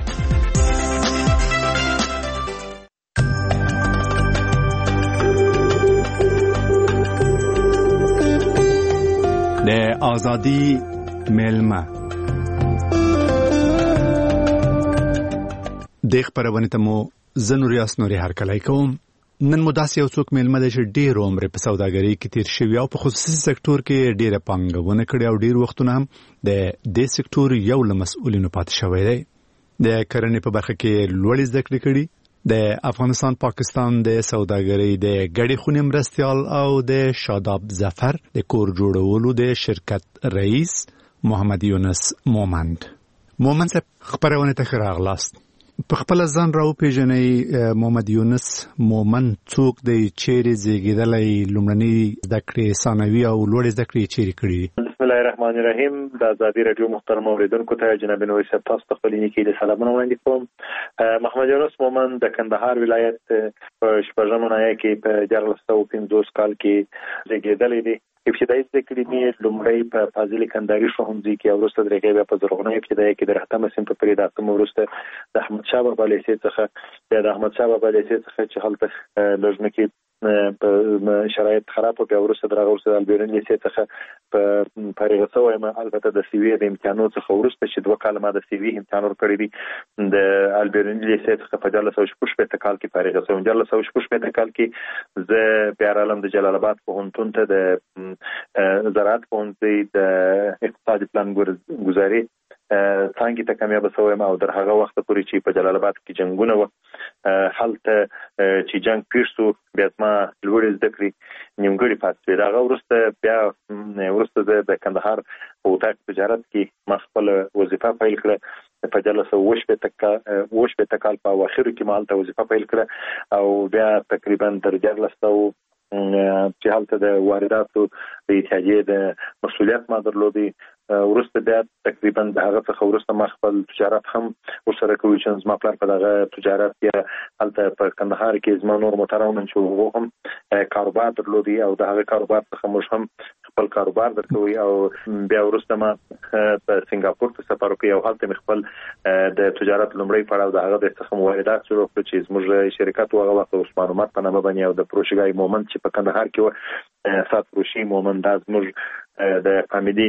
د ازادي میلمه د خبرونه ته مو زنور یاس نوري هرکلای کوم. نن مو داسې یو څوک میلمه دی چې ډېر عمر په سوداګرۍ کې تیر شوی او په خصوصي سکتور کې ډېره پانګونه کړې او ډېر وختونه هم د دې سکتور یو له مسؤلینو پاتې شوی دی. د کرنې په برخه کې لوړې زده کړې کړي. د افغانستان پاکستان د سوداګرۍ د ګډې خونې مرستیال او د شاداب ظفر د کور جوړولو د شرکت رئیس محمد یونس مومند. مومند صاحب خبرونه ته راغلاست. په خپل ځان راو پیژنې محمد یونس مومند څوک دی، چیرې زیږیدلی، لومړنۍ زده کړې ثانوي او لوړې زده کړې چیرې کړې؟ بسم الله الرحمن الرحیم. د ازادي راډیو محترم اوریدونکو ته جناب نوری صاحب تاسو ته خپل نیکی د سلامونه وړاندې کوم. محمد یونس مومند د کندهار ولایت په شپږمه ناحیه کې په دیارلس سوه پنځوس کال کې زیږیدلی دی. ابتدایي زده کړې مې لومړی په فاضل کندهاري ښوونځي کې او وروسته درېږه بیا په زرغونه ابتدایي کې د رهتمه صنف په پرې د اتمه وروسته د احمدشاه بابا لیسې څخه بیا د احمدشاه بابا لیسې څخه چې هلته لږ مکې په شرایط خراب او بیا وروسته درغه وروسته د البیرون لیسې څخه په فارغه شوی یم. البته د سی وي د امتحانو څخه وروسته چې دوه کاله ما د سی وي امتحان ورکړی دی د البیرون لیسې څخه په دیارلس سوه شپږ شپېته کال کې فارغه شوم. دیارلس سوه شپږ شپېته کال کې زه بیا راغلم د جلال آباد پوهنتون ته د زراعت پوهنځي د اقتصادي پلان ګذاري څانګې ته کامیابه شوم او در هغه وخت پورې چې په جلال آباد کې جنګونه وه هلته چې جنګ پیښ شو بیا زما لوړې زده کړې نیمګړې پاتې شوې. د هغه وروسته بیا وروسته زه د کندهار په اتاق تجارت کې ما خپله وظیفه پیل کړه. په دیارلس سوه اوه شپېته کال په اواخرو کې ما هلته وظیفه پیل کړه او بیا تقریبا تر دیارلس سوه چې هلته د وارداتو د اتحادیې د مسؤلیت ما درلودی. وروسته بیا تقریبا د هغه څخه وروسته ما خپل تجارت هم ورسره کوي چې زما پلار په دغه تجارت بیا هلته په کندهار کې زما نور محترمان چې هغه هم کاروبار درلودي او د هغه کاروبار څخه موږ هم خپل کاروبار درکوي او بیا وروسته ما په سنگاپور ته سفر وکړ او هلته مې خپل د تجارت لومړی پړاو د هغه د څخه واردات شروع کړ چې زموږ شرکت هغه وخت عثمان عمر په نامه باندې او د پروشګای مومند چې په کندهار کې و سات پروشي مومند دا زموږ د فامیلی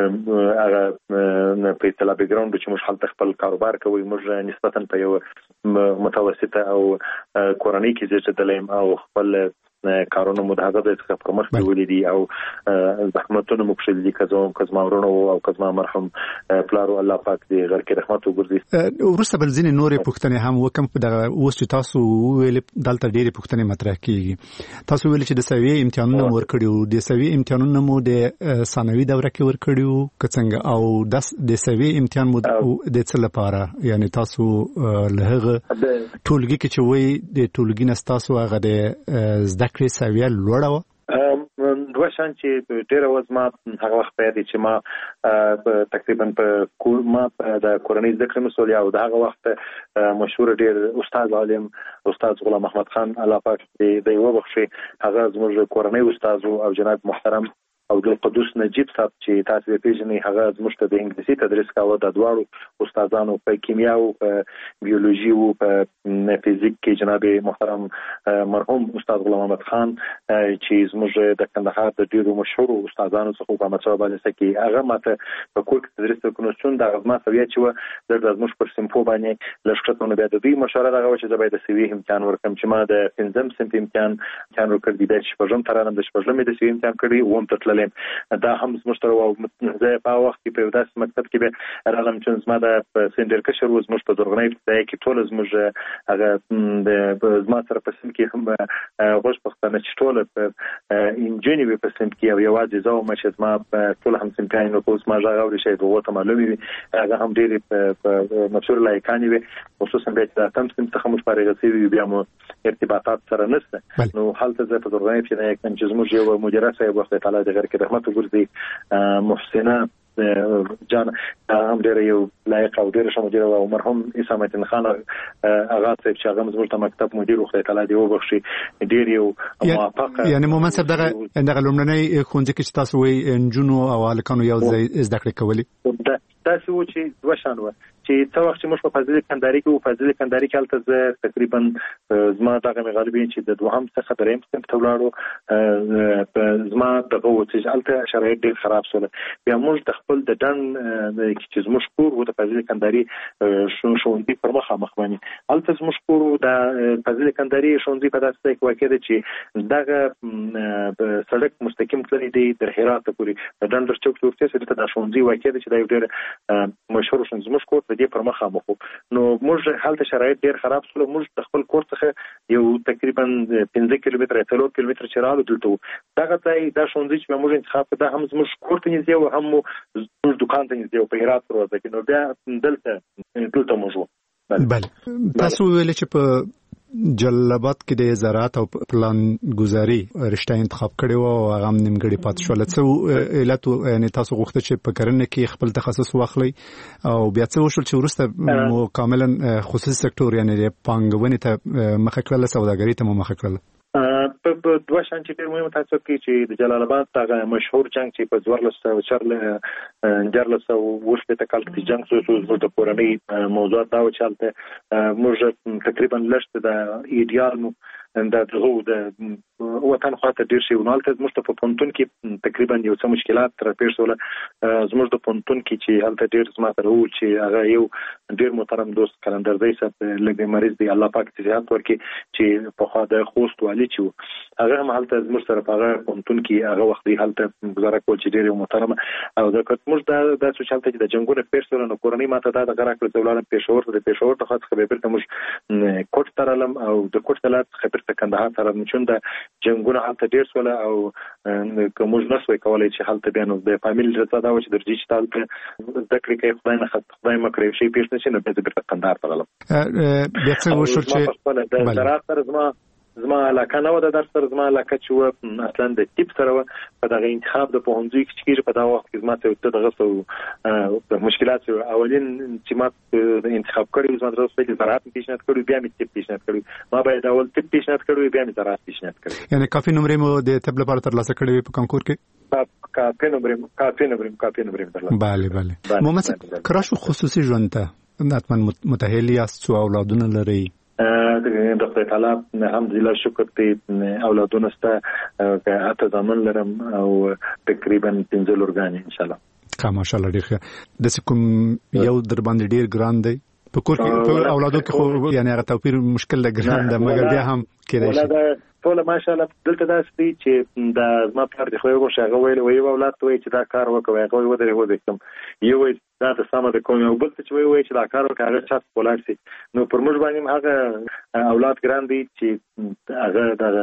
هغه په اطلاع بیکګراوند چې موږ هلته خپل کاروبار کوي. موږ نسبتا په یو متوسطه او کورنۍ کې زیږېدلی یم او خپل کارونه مو د هغه ځای څخه پر مخ بیولي دي او زحمتونه مو کښلي دي که زه وم که زما وروڼه وو او که زما مرحوم پلار و الله پاک دې غر کې رحمت وګرځي. وروسته بل ځینې نورې پوښتنې هم وکړم. په دغه اوس چې تاسو وویلې دلته ډېرې پوښتنې مطرح کېږي. تاسو ویلې چې د سویې امتحانونه مو ورکړي وو. د سویې امتحانونه مو د ثانوي دوره کې ورکړي وو که څنګه او د سویې امتحان مو د څه لپاره یعنې تاسو له هغه ټولګي کې چې وایي د ټولګي نه ستاسو هغه د زده کړې سویه لوړه وه؟ دوه شان چې ډېره وه زما هغه وخت په یاد دی چې ما تقریبا په ما د کورنۍ زده کړې مسؤل او د هغه وخت مشهور ډېر استاد عالم استاد غلام محمد خان الله پاک دې یې وبخښي هغه زموږ کورنۍ استاد او جناب محترم عبدالقدوس نجیب صاحب چې تاسو یې پیژنئ هغه زموږ ته د انګلیسي تدریس کاوه. د دواړو استادانو په کیمیا او په بیولوژي او په فزیک کې جناب محترم مرحوم استاد غلام محمد خان چې زموږ د کندهار د ډیرو مشهورو استادانو څخه په احمدشاه بابا لیسه کې هغه ماته په کور کې تدریس وکړو. چون د هغه ما سویه چې وه د زموږ پر سمفو باندې لږ ښه بیا د دوی مشوره دغه وه چې زه باید د سوي امتحان ورکړم چې ما د پنځم صنف امتحان امتحان ورکړ دی. بیا چې شپږم ته رالم د شپږلمې د سوي امتحان کړی اووم ته تللی راغلی دا هم زموږ ته او زه په وخت کې په داسې مکتب کې به راغلم چې زما د سندر کشر و زموږ په زرغونې ابتدایي کې ټول زموږ هغه د زما سره په سند کې هم غوښ پښتانه چې ټول په انجینری په سند کې او یوازې زه او چې زما ټول هم سمپیان نو کوم ما ژغوري شي دغه ته معلومي وي هغه هم ډېر په مشهور لایکانی وي خصوصا به د تم سم څخه مش پاره غسي بیا مو ارتباطات سره نشته نو حالت زه په درغنې کې نه کوم چې زموږ یو مدیره صاحب وخت تعالی د غیر کې رحمت ګرځي محسنه جان هم ډېر یو لایق او ډېر ښه مدیر او مرحوم اسامه الدین خان هغه صاحب چې هغه زموږ ته مکتب مدیر وخت تعالی دی وبخشي ډېر یو موافق یعنی مومن صاحب دغه دغه لومړنۍ خونځ کې چې تاسو وایي انجونو او الکانو یو ځای زده کړې کولې تاسو و چې دوه شان و چې څو وخت موږ په فضیلت کندهاري کې او فضیلت کندهاري کې البته زه تقریبا زما دغه مغالبین چې د دوهم څخه دریم څخه ته ولاړو په زما دغه و چې البته شرایط ډېر خراب شول بیا موږ د خپل د ډن چې زموږ کور و د فضیلت کندهاري شونډي پر مخه مخ باندې البته زموږ کور د فضیلت کندهاري شونډي په داسې کې واقع دي چې دغه سړک مستقیم تللی دی د هرات پورې د ډن در چوک ورته څه د شونډي واقع دي چې دا یو ډېر مشهور شون زموږ کور دې پر مخه مخ نو موږ حالت شرایط ډېر خراب شول موږ د خپل کور څخه یو تقریبا پنځه کیلومتره څلور کیلومتره چرالو دلته دغه ځای دا شونځي چې موږ انتخاب کړو هم زموږ کور ته نږدې او هم زموږ دکان ته نږدې په هرات پروازه کې نو بیا دلته دلته موږ بله تاسو ویل چې په جلبات کې د زراعت او پلان گزاري رشته انتخاب کړي او هغه نیمګړي پات شول څه علت یعنی تاسو غوښته چې په کرنه کې خپل تخصص واخلي او بیا څه وشول چې ورسته مو کاملا خصوصي سکتور یعنی پانګونې ته مخه کړل سوداګري ته مو مخه کړل په دوه شان چې ډېر مهم تاسو کې چې د جلال آباد هغه مشهور جنگ چې په څوارلس سوه چارلس جرلس او وشته تکل کې جنگ شو د کورنۍ موضوعات دا و چې البته موږ تقریبا لشت د ایډیال مو دا دغه د وطن خاطر ډیر شي ونالته زموږ په پونتون کې تقریبا یو څه مشکلات تر پیښ شول زموږ د پونتون کې چې هلته ډیر زما سره و چې هغه یو ډیر محترم دوست کلندر دی صاحب لګي مریض دی الله پاک دې صحت ورکړي چې په خوا د خوست والی چې هغه هم هلته زموږ سره په هغه پونتون کې هغه وخت دی هلته گزاره کول چې ډیر محترم او د کومش د د سوشالته چې د جنگونو پیښ شول نو کورنۍ ماته دا د غره کړو ولادت پېښور ته پېښور ته خاص خبر ته موږ کوټ ترلم او د کوټ تلات خبر ته کندهار سره مچون د جنگونه حالت ډیر سول او کومج نسوي کولای چې حالت بیان د فامیل رضا دا و چې درجی چې تاسو ذکر کې خدای نه خط خدای مکرې شي پیښ نشي نه به د کندهار ترلم بیا څه وشو چې د زراعت سره زما زما علاقه نه و د درس سره زما علاقه چې و اصلا د ټیپ سره و په دغه انتخاب د پوهنځي کې چې په دا وخت کې زما ته دغه څه مشکلات اولین چې ما انتخاب کړی زما درس په زراعت پیشنهاد کړی بیا مې ټیپ پیشنهاد کړی ما باید اول ټیپ پیشنهاد کړی بیا مې زراعت پیشنهاد کړی یعنی کافي نمرې مو د طب لپاره ترلاسه کړې په کنکور کې کافي نمرې کافي نمرې کافي نمرې ترلاسه bale bale محمد کراشو خصوصي ژوند ته حتما متأهل یاست څو اولادونه لري د خدای تعالی الحمدلله شکر دې اولادونه ستا اته زامن لرم او تقریبا پنځه لورګانې ان شاء الله کا ماشاءالله ډیر د کوم یو در باندې ډیر ګران دی په کور کې په اولادو کې خو یعنی هغه توپیر مشکل دی ګران دی مګر بیا هم کېدای شي ټول ماشاءالله دلته دا ستې چې د ما پر د خو یو شغه ویل وی اولاد ته چې دا کار وکوي هغه و درې و دکم یو دا د سم د کوم یو بل څه وی وی چې دا کار وکړي هغه چا ولر سي نو پر موږ باندې هغه اولاد ګران دي چې هغه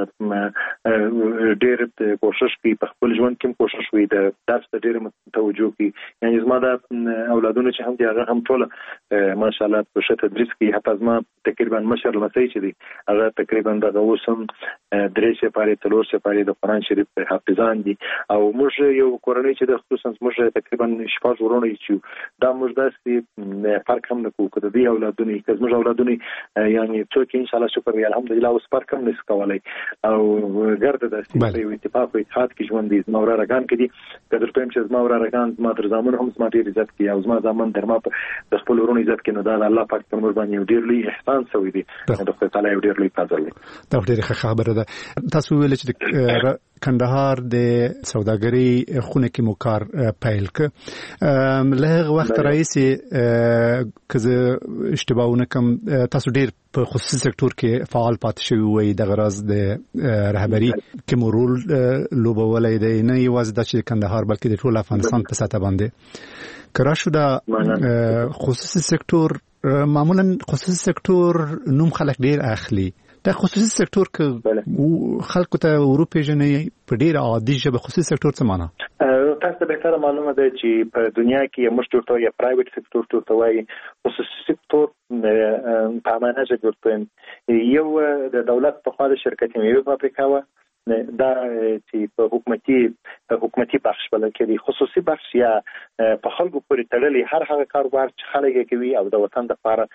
د ډېر کوشش کوي په خپل ژوند کې کوشش وي د درس ته ډېر توجه کوي یعنی زما د اولادونو چې هم دي هغه هم ټول ماشاءالله په شته تدریس کوي حتی زما تقریبا مشر لمسي چې دي هغه تقریبا د اوسم درې سپاره تلور سپاره د قرآن شریف حافظان دي او موږ یو کورنۍ چې د خصوصا موږ تقریبا شپږ ورونه یو دا موږ داسې فرق هم نه کوو که د دې اولادونه که زموږ اولادونه یعنی څوک ان شاء الله شکر وي الحمدلله اوس فرق هم نشي کولی او ګرده داسې په یو اتفاق او اتحاد کې ژوند دي زما ورارګان کې دي که درته وایم چې زما ورارګان زما تر زامنو هم زما ډېر عزت کوي او زما زامن تر ما د خپل ورونو عزت کوي نو دا د الله پاک پر موږ باندې یو ډېر لوی احسان شوی دی د خدای تعالی یو ډېر لوی فضل دی دا ډېره ښه خبره ده تاسو ویل چې کندهار د سوداګرۍ خونه کې مو کار پیل ک له هغه وخت راځي که زه اشتباه ونه کوم تاسو ډیر په خصوصي سکتور کې فعال پاتې شوی وي د غرض د رهبری کې مو رول لوبولای دی نه یوازې د کندهار بلکې د ټول افغانستان په سطح باندې کرا شو د خصوصي سکتور معمولا خصوصي سکتور نوم خلک ډیر اخلي د خصوصي سکتور کې خلکو ته اروپیژنې په ډیر عادي ژبه خصوصي سکتور څه معنا تاسو ته به معلومه ده چې په دنیا کې موږ ټول یا پرایویټ سکتور ته وایي خصوصي سکتور په معنا چې یو د دولت په خوا د شرکت میوه فابریکه و دا چې په حکومتي په حکومتي بخش بل کې دی خصوصي بخش یا په خلکو پورې تړلې هر هغه کاروبار چې خلک کوي او د وطن لپاره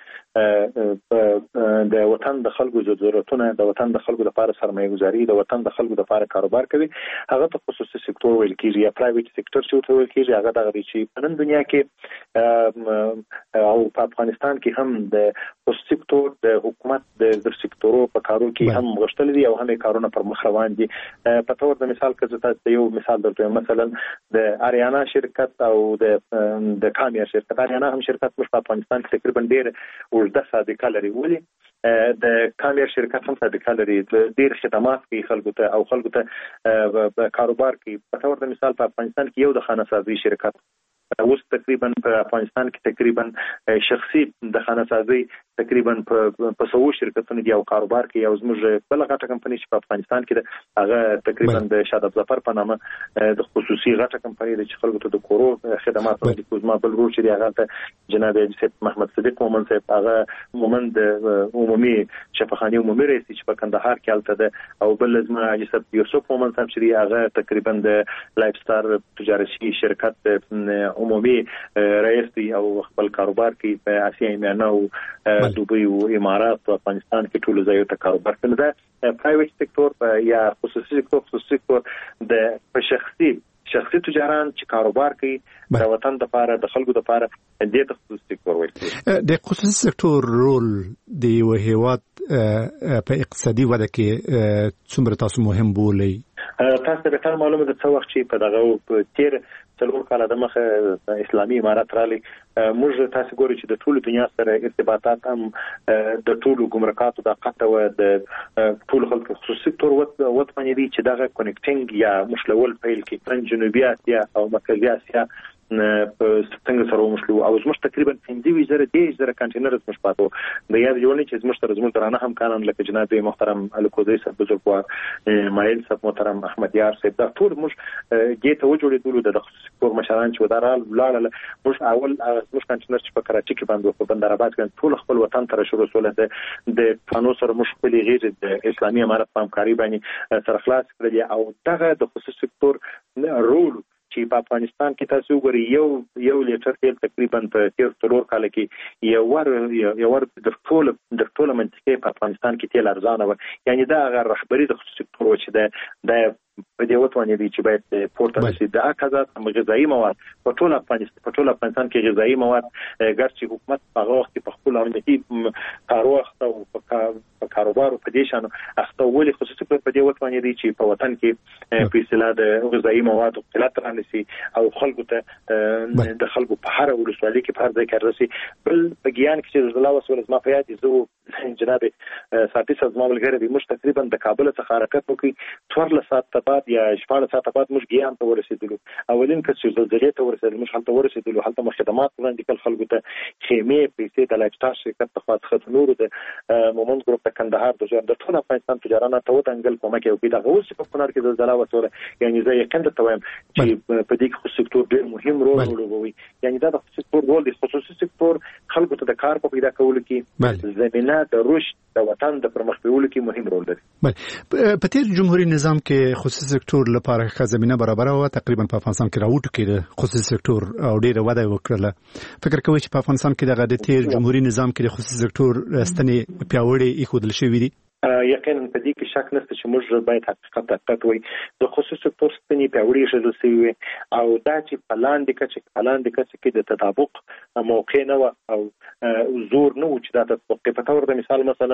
د وطن د خلکو ضرورتونه د وطن د خلکو لپاره سرمایه گذاري د وطن د خلکو لپاره کاروبار کوي هغه ته خصوصي سکتور ویل کیږي یا پرایویټ سکتور چې ویل کیږي هغه دغه چې په نن دنیا کې او په افغانستان کې هم د خصوصي سکتور د حکومت د سکتورو په کارو کې هم غشتل دي او هم کارونه پر مخ روان دي په تور د مثال کې تاسو یو مثال درته مثلا د اریانا شرکت او د د کامیا شرکت اریانا هم شرکت په افغانستان کې تقریبا ډیر ورته صادقه لري ولي د کامیا شرکت هم صادقه لري ډیر خدمات کوي خلکو ته او خلکو ته کاروبار کوي په تور د مثال په افغانستان کې یو د خانه سازي شرکت اوس تقریبا په افغانستان کې تقریبا شخصي د خانه سازي تقریبا په سو شرکتونو دی او کاروبار کوي او زموږ بل غټه کمپنی چې په افغانستان کې هغه تقریبا د شاداب ظفر په نامه د خصوصي غټه کمپنی د خلکو ته د کورو خدمات ورکوي کوزما بل ورو چې هغه ته جناب سید محمد صدیق مومن صاحب هغه مومند عمومي شفاخاني عمومي رئیس چې په کندهار کې الته ده او بل لازم حاجی یوسف مومن صاحب چې هغه تقریبا د لایف ستار تجارتي شرکت عمومي رئیس دی او خپل کاروبار کې په اسیا میانه او دوبۍ او امارات او افغانستان کې ټول ځایو ته کاروبار کوي دا پرایویټ سکتور یا خصوصي سکتور خصوصي سکتور د په شخصي شخصي تجاران چې کاروبار کوي د وطن لپاره د خلکو لپاره د خصوصي سکتور وایي د خصوصي سکتور رول د یو هیواد په اقتصادي وده کې څومره تاسو مهم بولئ تاسو ته به معلومه ده څو وخت چې په دغه تیر څلور کاله د مخه اسلامي امارات رالي موږ تاسو ګورئ چې د ټولو دنیا سره ارتباطات هم د ټولو ګمرکاتو د قطه و د ټولو خلکو خصوصي سکتور وت باندې دي چې دغه کنیکټینګ یا مشلول پیل کې جنوبي اسیا او مرکزي اسیا په څنګه سره ومشلو او زموږ تقریبا پنځه ویزره دې زره کانټینر زموږ پاتو د یاد جوړنی چې زموږ سره زموږ درانه هم کانن لکه جناب محترم الکوزی صاحب بزرګوار مایل صاحب محترم احمد یار صاحب دا ټول موږ دې ته وجوړېدل د خصوصي سکتور مشران چې ودارال ولاړل موږ اول زموږ کانټینر چې په کراچي کې باندې په بندر آباد کې ټول خپل وطن ته شروع سول د فانو سره موږ خپل غیر د اسلامي امارت په همکاري باندې سره خلاص کړل او دغه د خصوصي سکتور رول چې په افغانستان کې تاسو وګورئ یو یو لیټر تیل تقریبا په تیر څلور کال کې یو ور یو ور د ټول د ټول منطقې په افغانستان کې تیل ارزانه و یعنی دا غیر رهبری د خصوصي سکتور چې د د په دې وته باندې چې باید پورته شي د اکازات غذایی مواد په ټول افغانستان په ټول افغانستان کې غذایی مواد ګرځي حکومت هغه وخت په خپل امنیتي کاروخت او په کاروبار په دې شانو اخته ولې خصوصي سکتور په دې وته باندې چې په وطن کې په اصطلاح د غذایی مواد قلت رانسي او خلکو ته د خلکو په هر ولسوالۍ کې په هر ځای کې راسي بل په ګیان کې چې زلا وسول ما په یاد زه جناب ساتي سازمان ملګری به مش تقریبا د کابل څخه حرکت وکړي څوارلس ساعت بعد یا شپږ ساعت بعد موږ ګیان ته ورسېدلو اولین کله چې زلزلې ته ورسېدل موږ هلته ورسېدلو هلته مو خدمات وړاندې کړل خلکو ته خیمې پیسې د لایف سټار شرکت ته خاطر نور د مومند ګروپ ته کندهار د ځان د ټول افغانستان تجارانه ته وتنګل کومه کې او دا اوس په کونړ کې زلزلہ وته یعنی زه یقین ته وایم چې په دې کې خصوصي سکتور ډېر مهم رول لوبوي یعنی دا د خصوصي سکتور رول د خصوصي سکتور خلکو ته د کار په پیدا کولو کې زمينه د رشد د وطن د پرمخ بیولو کې مهم رول لري. بله په تیر جمهوریت نظام کې خصوصي سکتور لپاره ښه زمينه برابره و تقریبا په افغانستان کې راوټو کې خصوصي سکتور او ډېر وده وکړه فکر کوي چې په افغانستان کې د تیر جمهوریت نظام کې د خصوصي سکتور ستنې پیاوړې ایښودل شوې دي. یقینا په دې کې شک نشته چې موږ باید حقیقت حقیقت وي د خصوصي سکتور ستنې پیاوړې شول سوي او دا چې په لاندې کچه په لاندې کچه کې د تطابق موقع نه و او زور نه و چې دا تطبیق په تور د مثال مثلا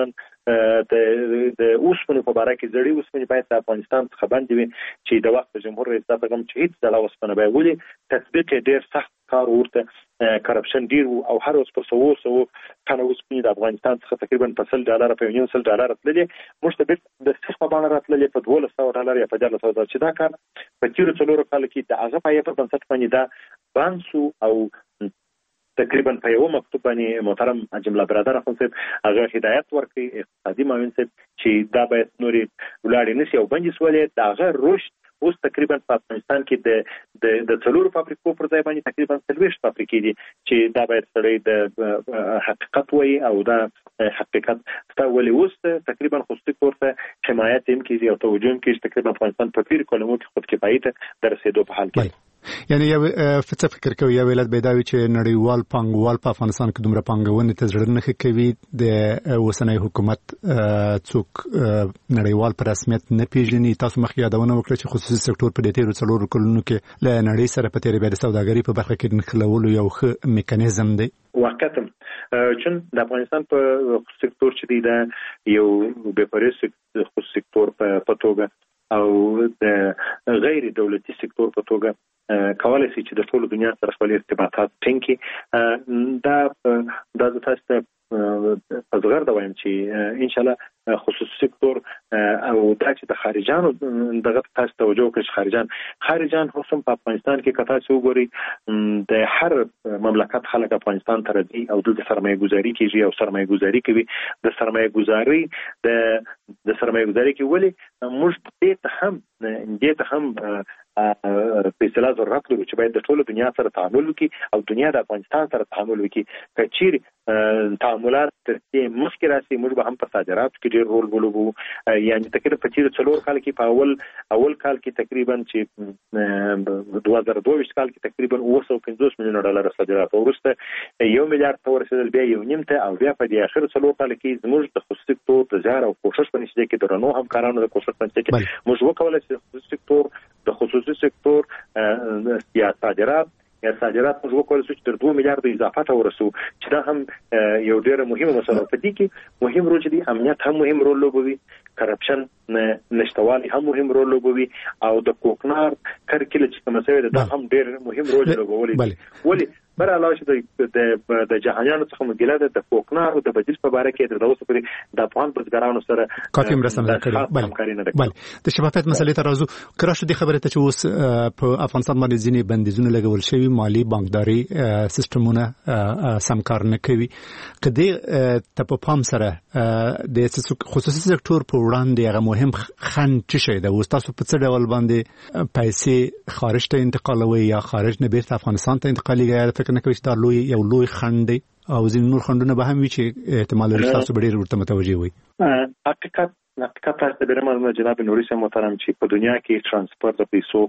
د د اوسپنې په اړه کې زړی اوسپنې باید د افغانستان څخه باندې وي چې د وخت جمهور رئیس دا پیغام چې هیڅ د اوسپنې به ولي تطبیق ډیر سخت کار ورته کرپشن ډیر او هر اوس په سوو سوو کنه اوسپنې د افغانستان څخه تقریبا په سل ډالر په یو سل ډالر تللې موږ ته د څه په باندې راتللې په دوه سوه ډالر یا په ډالر سوه چې دا کار په تیر څلورو کال کې د هغه پای په بنسټ باندې دا بانسو او تقریبا په یو مکتوب باندې محترم جمله برادر اخون صاحب هغه هدایت ورکړي اقتصادي معاون صاحب چې دا باید نوري ولاړ نشي او بنجي سوالې دا هغه رشد اوس تقریبا په افغانستان کې د د د څلورو فابریکو پر ځای باندې تقریبا څلوېښت فابریکې دي چې دا باید سړی د حقیقت وایي او دا حقیقت ستاسو اوس تقریبا خصوصي سکتور ته حمایت هم کیږي او توجه هم کیږي تقریبا افغانستان په ډیر کلمو کې خود کفایي ته درسېدو په حال کې یعنی یو څه فکر کوي یو ولادت پیداوي چې نړیوال پانګوال په افغانستان کې دومره پانګونه ته ضرورت نه کوي د اوسنۍ حکومت څوک نړیوال په رسمیت نه پیژني تاسو مخکې یادونه وکړه چې خصوصي سکتور په دې تیر څلور کلونو کې له نړۍ سره په تیر بیل سوداګري په برخه کې نخلولو یو ښه میکانیزم دی واقعا چون د افغانستان په خصوصي سکتور چې دی دا یو به پرېس خصوصي سکتور په توګه او د غیر دولتي سکتور په توګه کولای شي چې د ټول دنیا سره خپل ارتباطات ټینګ کړي دا د تاسو ته په زغر دا وایم چې ان شاء الله خصوصي سکتور او دا چې د خارجانو دغه تاسو توجه وکړي خارجان خارجان هم په افغانستان کې کتا څو ګوري د هر مملکت خلک افغانستان ته راځي او د سرمایه گذاري کوي او سرمایه گذاري کوي د سرمایه گذاري د د سرمایه گذاري کې ولې موږ دې ته هم دې ته هم په اصطلاح ضرورت لرو چې باید د ټولو دنیا سره تعامل وکړي او دنیا د افغانستان سره تعامل وکړي کچیر تعاملات ترې مخکې راشي موږ به هم په صادراتو کې ډېر رول ولوبو یعنی تقریبا په تیر څلور کال کې په اول اول کال کې تقریبا چې دوه زره دوه ویشت کال کې تقریبا اوه سوه پنځوس میلیونه ډالر صادرات وروسته یو میلیارډ ته ورسېدل بیا یو نیم ته او بیا په دې اخر څلور کال کې زموږ د خصوصي سکتور د زیار او کوشش په نتیجه کې درنو همکارانو د کوشش په نتیجه کې موږ وکولای شو خصوصي سکتور د خصوصي سکتور یا صادرات یا صادرات موږ وکولای شو چې تر دوه میلیارډ اضافه ته ورسو چې دا هم یو ډېر مهمه مسله په دې کې مهم رول دی امنیت هم مهم رول لوبوي کرپشن نشټوالي هم مهم رول لوبوي او د کوکنار کرکله چې کومه سوي دا هم ډېر مهم رول لوبوي ولی بر علاوه چې د د جهانیانو څخه مګله د کوکنار او د بدیل په اړه کې د اوسه پرې د افغان بزګرانو سره کافي مرسته کړې بل بل د شفافیت مسلې ته راځو کراشه د خبره ته چې اوس په افغانستان باندې ځینې بندیزونه لګول شوی مالی بانکداري سیستمونه سم کار نه کوي کدی ته په پام سره د خصوصي سکتور په وړاندې هغه مهم خنډ څه شي د تاسو په څه ډول باندې پیسې خارج ته انتقالوي یا خارج نه بیرته افغانستان ته انتقالي نه کوي چې دا لوی یو لوی خنډ دی او ځین نور خنډونه به هم وي چې احتمال لري تاسو به ډېر ورته متوجه وي حقیقت حقیقت تاسو د برمه جناب نوري سم محترم چې په دنیا کې ترانسپورت د پیسو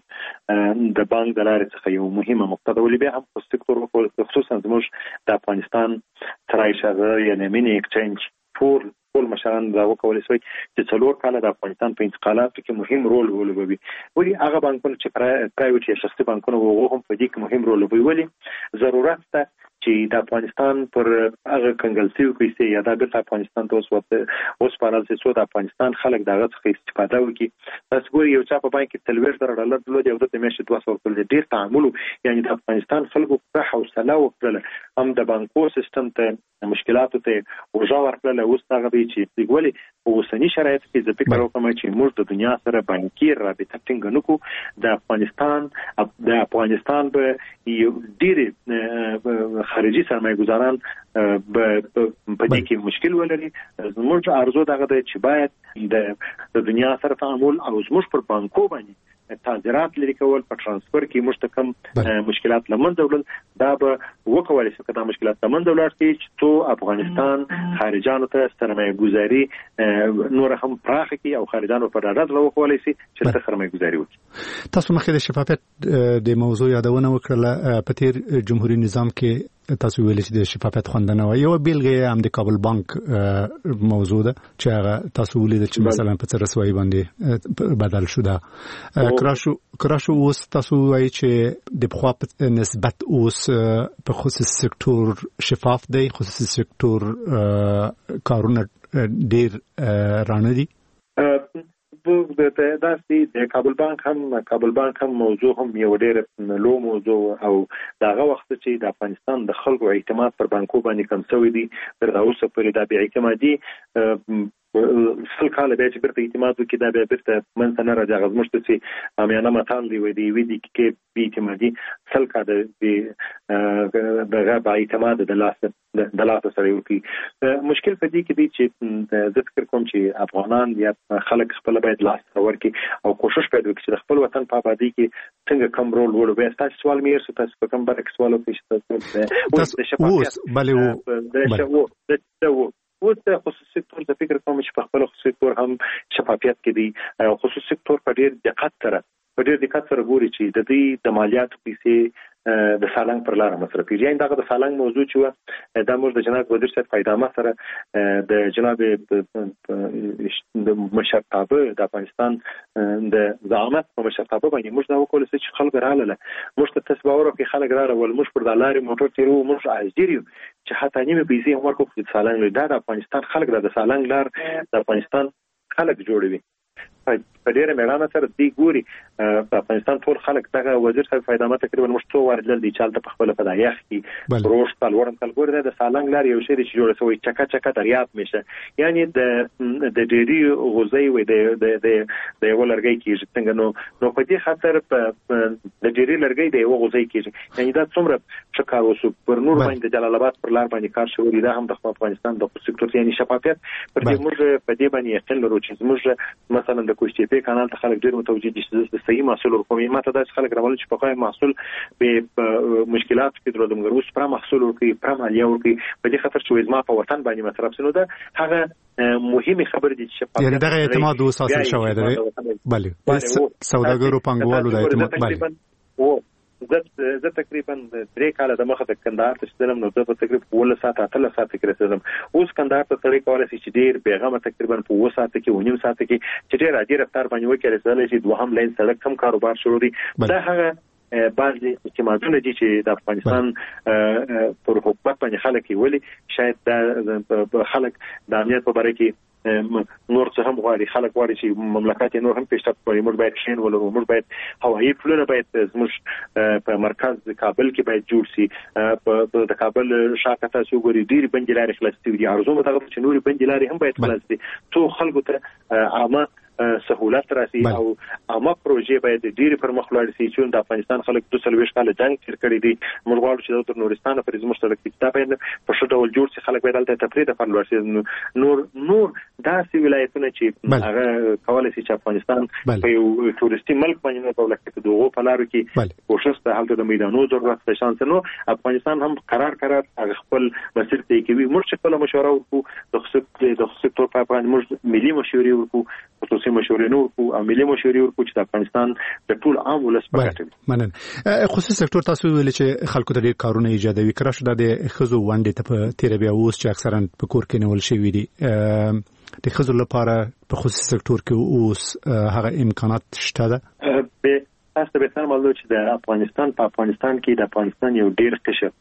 د بانک د لارې څخه یو مهمه نقطه ده ولې به هم په سکتور خصوصا زموږ د افغانستان ترایشر یعنی مینی ایکسچینج ټول ټول مشران دا وکولای شي چې څلور کاله د افغانستان په انتقالاتو کې مهم رول ولوبوي ولې هغه بانکونه چې پرایویټ یا شخصي بانکونه وو هم په دې کې مهم رول ولوبوي ولې ضرورت ده چې د افغانستان پر هغه کنګلسي کوي یا د افغانستان ته اوس اوس په اړه چې د افغانستان خلک دغه څخه استفاده وکړي تاسو ګورئ یو چا په بانک کې څلوېښت زره ډالر درلود یو د میاشتې دوه سوه کول ډیر تعامل یعنی د افغانستان خلکو په حوصله وکړل هم د بانکو سیستم ته مشکلاتو ته ورجا ورکړل اوس هغه دی چې ګولي په اوسنی شرایط کې زه فکر وکم چې موږ د دنیا سره بانکي رابطه ټینګ نکو د افغانستان د افغانستان به یو ډیر خارجي سرمایه گذاران په دې کې مشکل ولري زموږ ارزو دغه دی چې باید د دنیا سره تعامل او زموږ پر بانکو باندې صادرات لري کول په ترانسفر کې مشتکم مشکلات لمن دولت دا به وکولای شي کدا مشکلات لمن دولت چې تو افغانستان خارجانو ته سرمایه گذاري نور هم پراخ کی او خارجانو پر راډ لو وکولای شي چې ته سرمایه گذاري وکړي تاسو مخکې د شفافیت د موضوع یادونه وکړه په تیر جمهوریت نظام کې تاسو ویل چې د شفافیت خوندنه و یو بیلګه هم د کابل بانک موضوع ده چې هغه تاسو ولید چې مثلا په څه رسوي باندې بدل شو ده کراشو کراشو اوس تاسو وایي چې د بخوا په نسبت اوس په خصوصي سکتور شفاف دی خصوصي سکتور کارونه ډیر رانه دي د داسې د کابل بانک هم کابل بانک هم موضوع هم یو ډېر لو موضوع او داغه وخت چې د افغانستان د خلکو اعتماد پر بانکو باندې کم شوی دی تر اوسه پورې د بې اعتمادي سل کال به چې برته اعتماد وکړي دا به برته من نه راځي غزمشت چې امیانه متان دی وي دی وی دي کې بې اعتمادي سل کال د دغه با اعتماد د لاس د لاس سره وکړي مشکل په دې کې دی چې زه فکر کوم چې افغانان یا خلک خپل باید لاس ورکړي او کوشش پیدا وکړي چې خپل وطن په آبادی کې څنګه کم رول ولوبي تاسو سوال مې ارسه تاسو په کوم برک سوال وکړئ تاسو د شفافیت بلې و د اوس د خصوصي سکتور د فکر کوم چې په خپل خصوصي سکتور هم شفافیت کې دی خصوصي سکتور په ډېر دقت سره په ډېر دقت سره ګوري چې د دې د مالیاتو پیسې د سالنګ پر لار مصرفي یعنی دغه د سالنګ موضوع چې دا موږ د جناب وزیر صاحب پیدامه سره د جناب د مشرتابه د افغانستان د زعامت په مشرتابه باندې موږ دا وکول چې خلک رااله موږ ته تسباور کې خلک رااله ول موږ پر د لارې موټر تیرو موږ عاجزیو چې حتی نیمه پیسې هم ورکو په سالنګ دا د افغانستان خلک د سالنګ لار د افغانستان خلک جوړوي په ډېر میړانه سره دی ګوري په افغانستان ټول خلک دغه وزیر صاحب فایدامه تقریبا مشتو ورجل دي چالت په خپل په دایخ کې روش تل ورن تل ګوري د سالنګ لار یو شی چې جوړ شوی چکا چکا دریاب میشه یعنی د د ډېری غوزي وي د د د یو لرګي کې څنګه نو نو په دې خاطر په د ډېری لرګي د یو غوزي کې یعنی دا څومره شکار وسو پر نور باندې جلال آباد پر لار باندې کار شوی دا هم د افغانستان د سکتور یعنی شفافیت پر دې موږ په دې باندې یقین لرو چې موږ مثلا د کوشتي کانال ته خلک ډیر متوجه دي چې د صحیح محصول ورکوي ماته دا خلک راول چې په خای محصول به مشکلات کې درلودم غروس پر محصول ورکوي پر مالیه ورکوي په دې خاطر چې ما په وطن باندې مصرف سينو ده هغه مهمه خبره دي چې یعنی دغه اعتماد وساتل شوی دی بله سوداګرو پنګوالو د اعتماد بله زه زه تقریبا درې کاله د مخه د کندهار ته شدم نو زه په تقریبا ول ساعت اتل ساعت کې رسیدم اوس کندهار ته ترې کولای شي چې ډیر بیغمه تقریبا په و ساعت کې ونیم ساعت کې چې ډیر اجر افطار باندې وکړي رسیدل چې دوهم لاین سړک کم کاروبار شروع دي دا هغه بعضی اعتمادونه دي چې د افغانستان پر حکومت باندې خلک ویلي شاید د خلک د امنیت په اړه کې نور څه هم غواړي خلک غواړي چې مملکت نور هم پیشرفت وکړي موږ باید شین ولرو موږ باید هوایي پلونه باید زموږ په مرکز کابل کې باید جوړ شي په د کابل شاته تاسو ګوري ډیر بنجلاري خلاص دي ارزو متغه چې نوري بنجلاري هم باید خلاص دي ټول خلکو ته عامه سہولت راسي او عامه پروژې باید ډیر پر مخ لاړ شي چې د افغانستان خلک د سلويش کال جنگ تیر کړی دي موږ غواړو چې د نورستان پر زموږ سره کې باید په شته ډول جوړ شي خلک باید د تفریح په لور شي نور نور داسې ولایتونه چې هغه کولای شي چې افغانستان په یو تورستي ملک باندې دولت کې دغه په لارو کې کوشش ته حالت د میدانو ضرورت په شان نو افغانستان هم قرار قرار خپل مسیر ته کوي موږ خپل مشوره وکړو د خصوصي د سکتور په اړه موږ ملي مشورې وکړو خصوصي مشورې نو او ملي مشورې ورکو چې د افغانستان د ټول عام ولس په ګټه مننه خصوصي سکتور تاسو ویل چې خلکو ته ډیر کارونه ایجادوي کراش د خزو وانډې ته په تیر بیا اوس چې اکثرا په کور کې نیول شوی دي د خزو لپاره په خصوصي سکتور کې اوس هغه امکانات شته ده به تاسو به سم معلومات چې د افغانستان په افغانستان کې د افغانستان یو ډیر قشر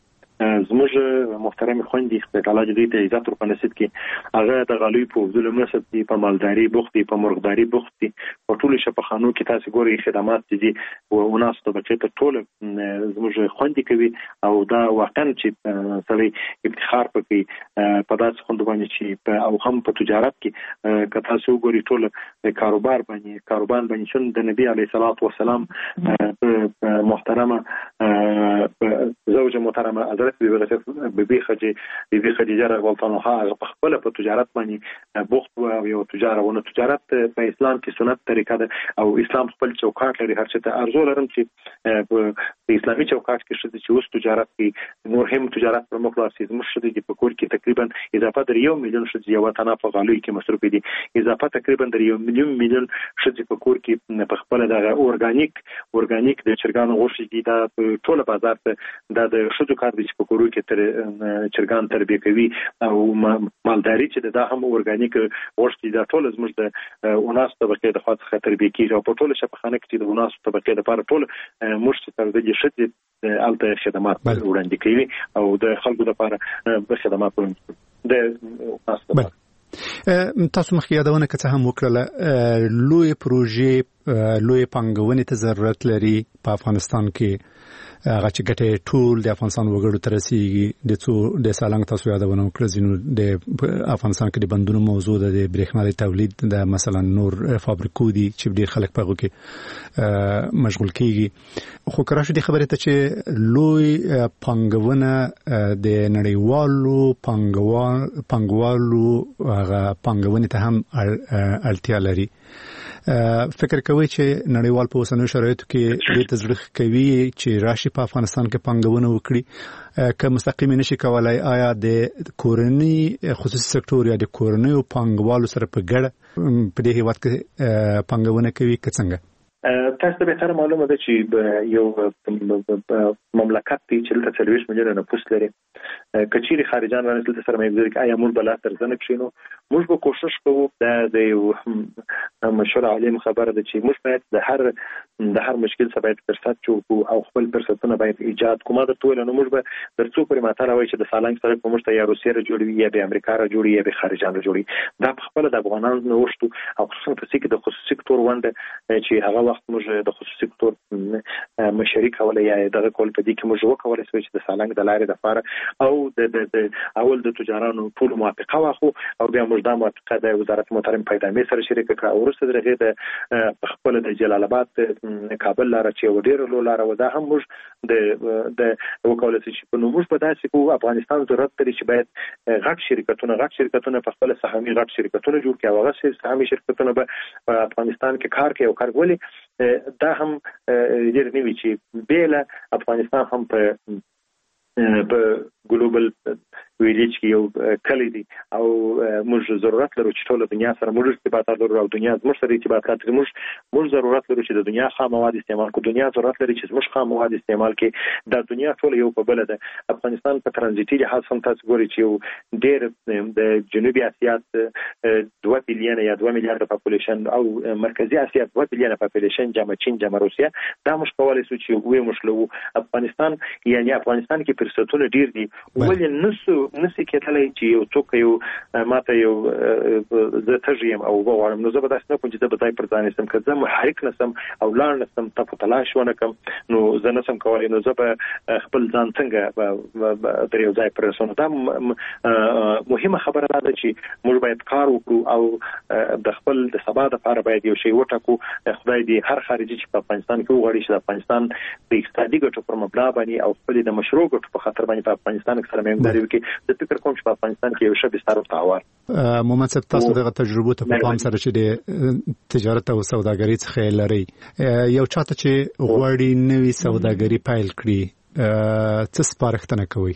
زموږ محترم خوندې خپل علاج دي ته عزت ور پنسید کې هغه د غالوی په ظلم نسب دي په مالداري بوخت دي په مرغداري بوخت دي په ټول شپخانو کې تاسو ګوري خدمات دي او وناس ته بچي ته ټول زموږ خوندې کوي او دا واقعا چې سړی افتخار پکې په داس خوند باندې چې او هم په تجارت کې که تاسو ګوري ټول کاروبار باندې کاروبار باندې شون د نبی عليه الصلاه والسلام محترمه زوجه محترمه حضرت بیبي خدیجه بیبي خدیجه رضی الله عنها په خپل په تجارت باندې بوخت او یو تجارت تجارت په اسلام کې سنت طریقه ده او اسلام خپل چوکاټ لري هر څه ته ارزو لرم چې په اسلامي چوکاټ کې شته چې اوس تجارت کې نور هم تجارت پر مخ لاسي زموږ شته چې په کور کې تقریبا اضافه در یو میلیون شته یو تنه په غالوی کې مصرف دي اضافه تقریبا در یو میلیون میلیون شته په کور کې په خپل د اورګانیک اورګانیک د چرګانو غوښې دي دا ټول بازار ته د ښځو کار دی چې په کورو کې تر چرګان تربیه کوي او مالداري چې دا هم اورګانیک غوښتي دا ټول زموږ د وناس طبقې د خوا څخه تربیه کیږي او په ټوله شفاخانه کې د وناس طبقې لپاره ټول موږ چې تر دې شته الته خدمات وړاندې کوي او د خلکو لپاره به خدمات وړاندې د تاسو مخکې یادونه کړه هم وکړه لوی پروژې لوی پانګونې ته ضرورت لري په افغانستان کې هغه چې ګټه ټول د افغانستان وګړو ته رسیږي د څو د سالنګ تاسو یادونه وکړه زینو د افغانستان کې د بندونو موضوع د برېښنا د تولید د مثلا نور فابریکو دي چې ډېر خلک په هغه کې مشغول کیږي خو کراشه د خبرې ته چې لوی پانګونه د نړیوالو پانګوال پانګوالو هغه پانګونې ته هم اړتیا لري فکر کوي چې نړیوال په اوسنیو شرایطو کې ډېر تزریق کوي چې راشي په افغانستان کې پانګونه وکړي که مستقیم نشي کولای آیا د کورنۍ خصوصي سکتور یا د کورنۍ پانګوالو سره په ګډه په دې هیواد کې پانګونه کوي که څنګه تاسو به تر معلومه ده چې یو مملکت دی چې د څلوېښت میلیونه نفوس لري کچيري خارجان رانه تل سره مې ځکه آیا موږ بل تر ځنه کښینو موږ به کوشش کوو د یو مشور عالم خبره ده چې موږ باید د هر د هر مشکل څخه باید فرصت جوړو او خپل فرصتونه باید ایجاد کوو دا ټول نو موږ به ترڅو پرې ماته راوي چې د سالنګ سره کوم څه یا روسیه را جوړوي یا د امریکا را جوړي یا د خارجان را جوړي دا په خپل د افغانانو نوښت او خصوصا په سکه د خصوصي سکتور ونده چې هغه وخت موږ د خصوصي سکتور مشاري کولای یا دغه کول په دې کې موږ وکولای شو چې د سالنګ د لارې د لپاره او د اول د تجارانو ټول موافقه واخو او بیا موږ د موافقه د وزارت محترم پیدامې سره شریک کړه او وروسته درغه د خپل د جلال آباد کابل لار چې وډیر لو لار و دا هم موږ د د وکولای شو چې په نو موږ په داسې کو افغانستان ضرورت لري چې باید غټ شرکتونه غټ شرکتونه په خپل سهامي غټ شرکتونه جوړ کړي او هغه سهامي شرکتونه په افغانستان کې کار کوي او کارګولي دا هم ډېر نیوي چې بیل افغانستان هم په په ګلوبل ویلیج کې یو کلی دی او موږ ضرورت لرو چې ټول دنیا سره موږ ارتباطات لرو او دنیا زموږ سره ارتباطات لري موږ موږ ضرورت لرو چې د دنیا خام مواد استعمال کو دنیا ضرورت لري چې زموږ خام مواد استعمال کې د دنیا ټول یو په بل ده افغانستان په ترانزیتي لحاظ هم تاسو ګورئ چې یو ډېر د جنوبي اسیا دوه بلیون یا دوه میلیارډ پاپولیشن او مرکزی اسیا دوه بلیون پاپولیشن جمع چین جمع روسیا دا موږ کولای شو چې وې مشلو افغانستان یعنی افغانستان کې فرصتونه ډېر دي ولې نسو نسي کېدلای چې یو څوک یو ماته یو زه تجریم او وغواړم نو زه به تاسو نه کوم چې زه به ځای پر ځان سم که زه محرک نسم او لاړ نسم ته په تلاش ونه کوم نو زه نسم کولی نو زه به خپل ځان څنګه تر یو ځای پر رسونو دا مهمه خبره ده چې موږ باید کار وکړو او د خپل د سبا لپاره باید یو شی وټاکو خدای دې هر خارجي چې په افغانستان کې وغواړي چې د افغانستان د اقتصادي ګټو پر مبنا باندې او خپل د مشروع ګټو په خاطر باندې په افغانستان کې سره مېنداري وکړي د فکر کوم چې په افغانستان کې یو ښه بستر وتاوار محمد صاحب تاسو دغه تجربه ته په پام سره چې د تجارت او سوداګرۍ څخه لري یو چاته چې غواړي نوې سوداګري پیل کړي څه سپارښتنه کوي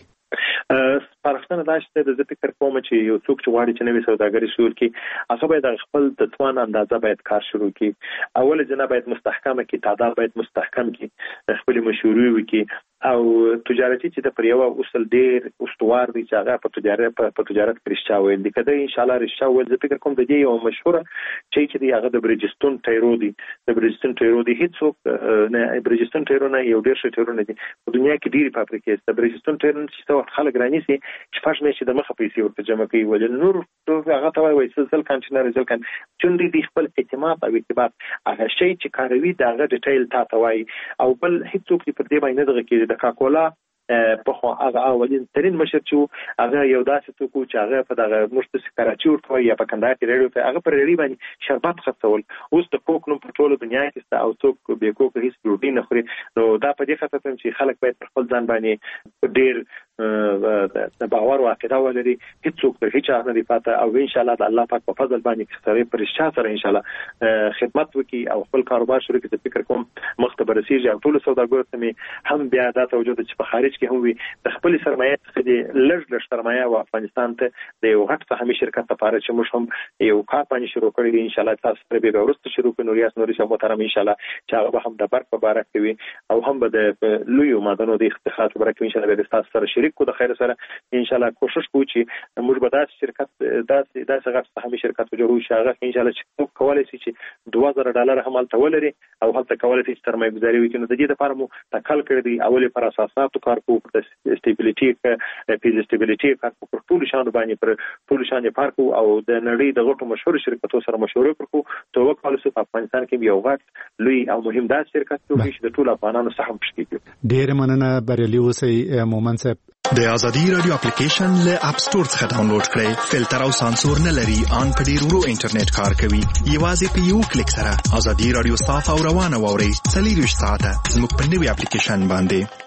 سپارښتنه دا چې د فکر کوم چې یو څوک چې غواړي چې نوې سوداګري شروع کړي هغه باید خپل د توان اندازه باید کار شروع کړي اول ځنه باید مستحکمه کړي تعداد باید مستحکم کړي خپل مشورې وکړي او تجارتي چې د پریوا اصل ډیر استوار دي چې هغه په تجارت په تجارت کې رښتیا ویل دي کله ان شاء الله رښتیا ویل د فکر کوم د دې یو مشهور چې چې دی هغه د برجستون ټایرو دی د برجستون ټایرو دی هیڅ نه برجستون ټایرو نه یو ډیر ښه ټایرو نه دي په دنیا کې ډیری فابریکې د برجستون ټایرو چې څو خلک رانی سي چې پښ مې چې د مخه پیسې ورته جمع کوي ول نور هغه ته وایي چې ځل کانټینر ځل کان چې دې خپل اعتماد او ارتباط هغه شی چې کاروي دا هغه ډیټیل تا ته وایي او بل هیڅ څوک په دې باندې دغه کې د کاکولا په خو هغه اولین ترين مشر چې هغه یو داسې څوک چې هغه په دغه مشت کراچي ورته یا په کندهار کې ریډیو ته هغه پر ریډیو باندې شربت خرڅول اوس د کوک نوم په ټوله دنیا کې او څوک به کوک هیڅ ډوډۍ نه خوري نو دا په دې خاطر چې خلک باید خپل ځان باندې ډېر د باور او عقیده ولري هیڅوک تر هیڅ نه دی پاته او ان شاء الله د الله پاک په فضل باندې سره پرشا سره ان شاء الله خدمت وکي او خپل کاروبار شروع کړي. فکر کوم مختبر رسیږي او ټول سوداګر ته هم بیا د توجه چې په خارج کې هم وي د خپل سرمایه څخه د لږ لږ سرمایه او افغانستان ته د یو غټ سهامي شرکت لپاره چې موږ هم یو کار باندې شروع کړی دی ان شاء الله تاسو سره به ورسته شروع کړو. ریاست نوري صاحب محترم ان شاء الله چې هغه هم د برق په باره کوي او هم به د لویو معدنونو د استخراج په باره کې ان شاء الله به تاسو سره شریک کو د خیر سره ان شاء الله کوشش کوو چې موږ به داسې شرکت داسې داسې غټ سهامي شرکت جوړو چې هغه ان شاء الله چې کولای شي چې دوه زره ډالر هم تل ولري او هلته کولای شي سرمایه گذاري وکړي. نو د دې لپاره مو تکل کړی دی اولې پر اساساتو کار کوو د سټیبلیټي پیز سټیبلیټي کار کوو ټول شان باندې پر ټول شان کار کوو او د نړۍ د غټو مشهور شرکتونو سره مشورې وکړو. توکل سو په افغانستان کې یو غټ لوی او مهم داسې شرکت جوړ شي د ټول افغانانو سهم پښتي. ډېر مننه بریالي اوسئ مومن صاحب. د ازادي رادیو اپلیکیشن له اپ سٹور څخه ډاونلوډ کړئ. فلټر او سانسور نه لري، ان په ډیر ورو انټرنیټ کار کوي. یوازې په یو کلیک سره ازادي رادیو صاف او روانه واورئ. څلور ساعته زموږ په نوي اپلیکیشن باندې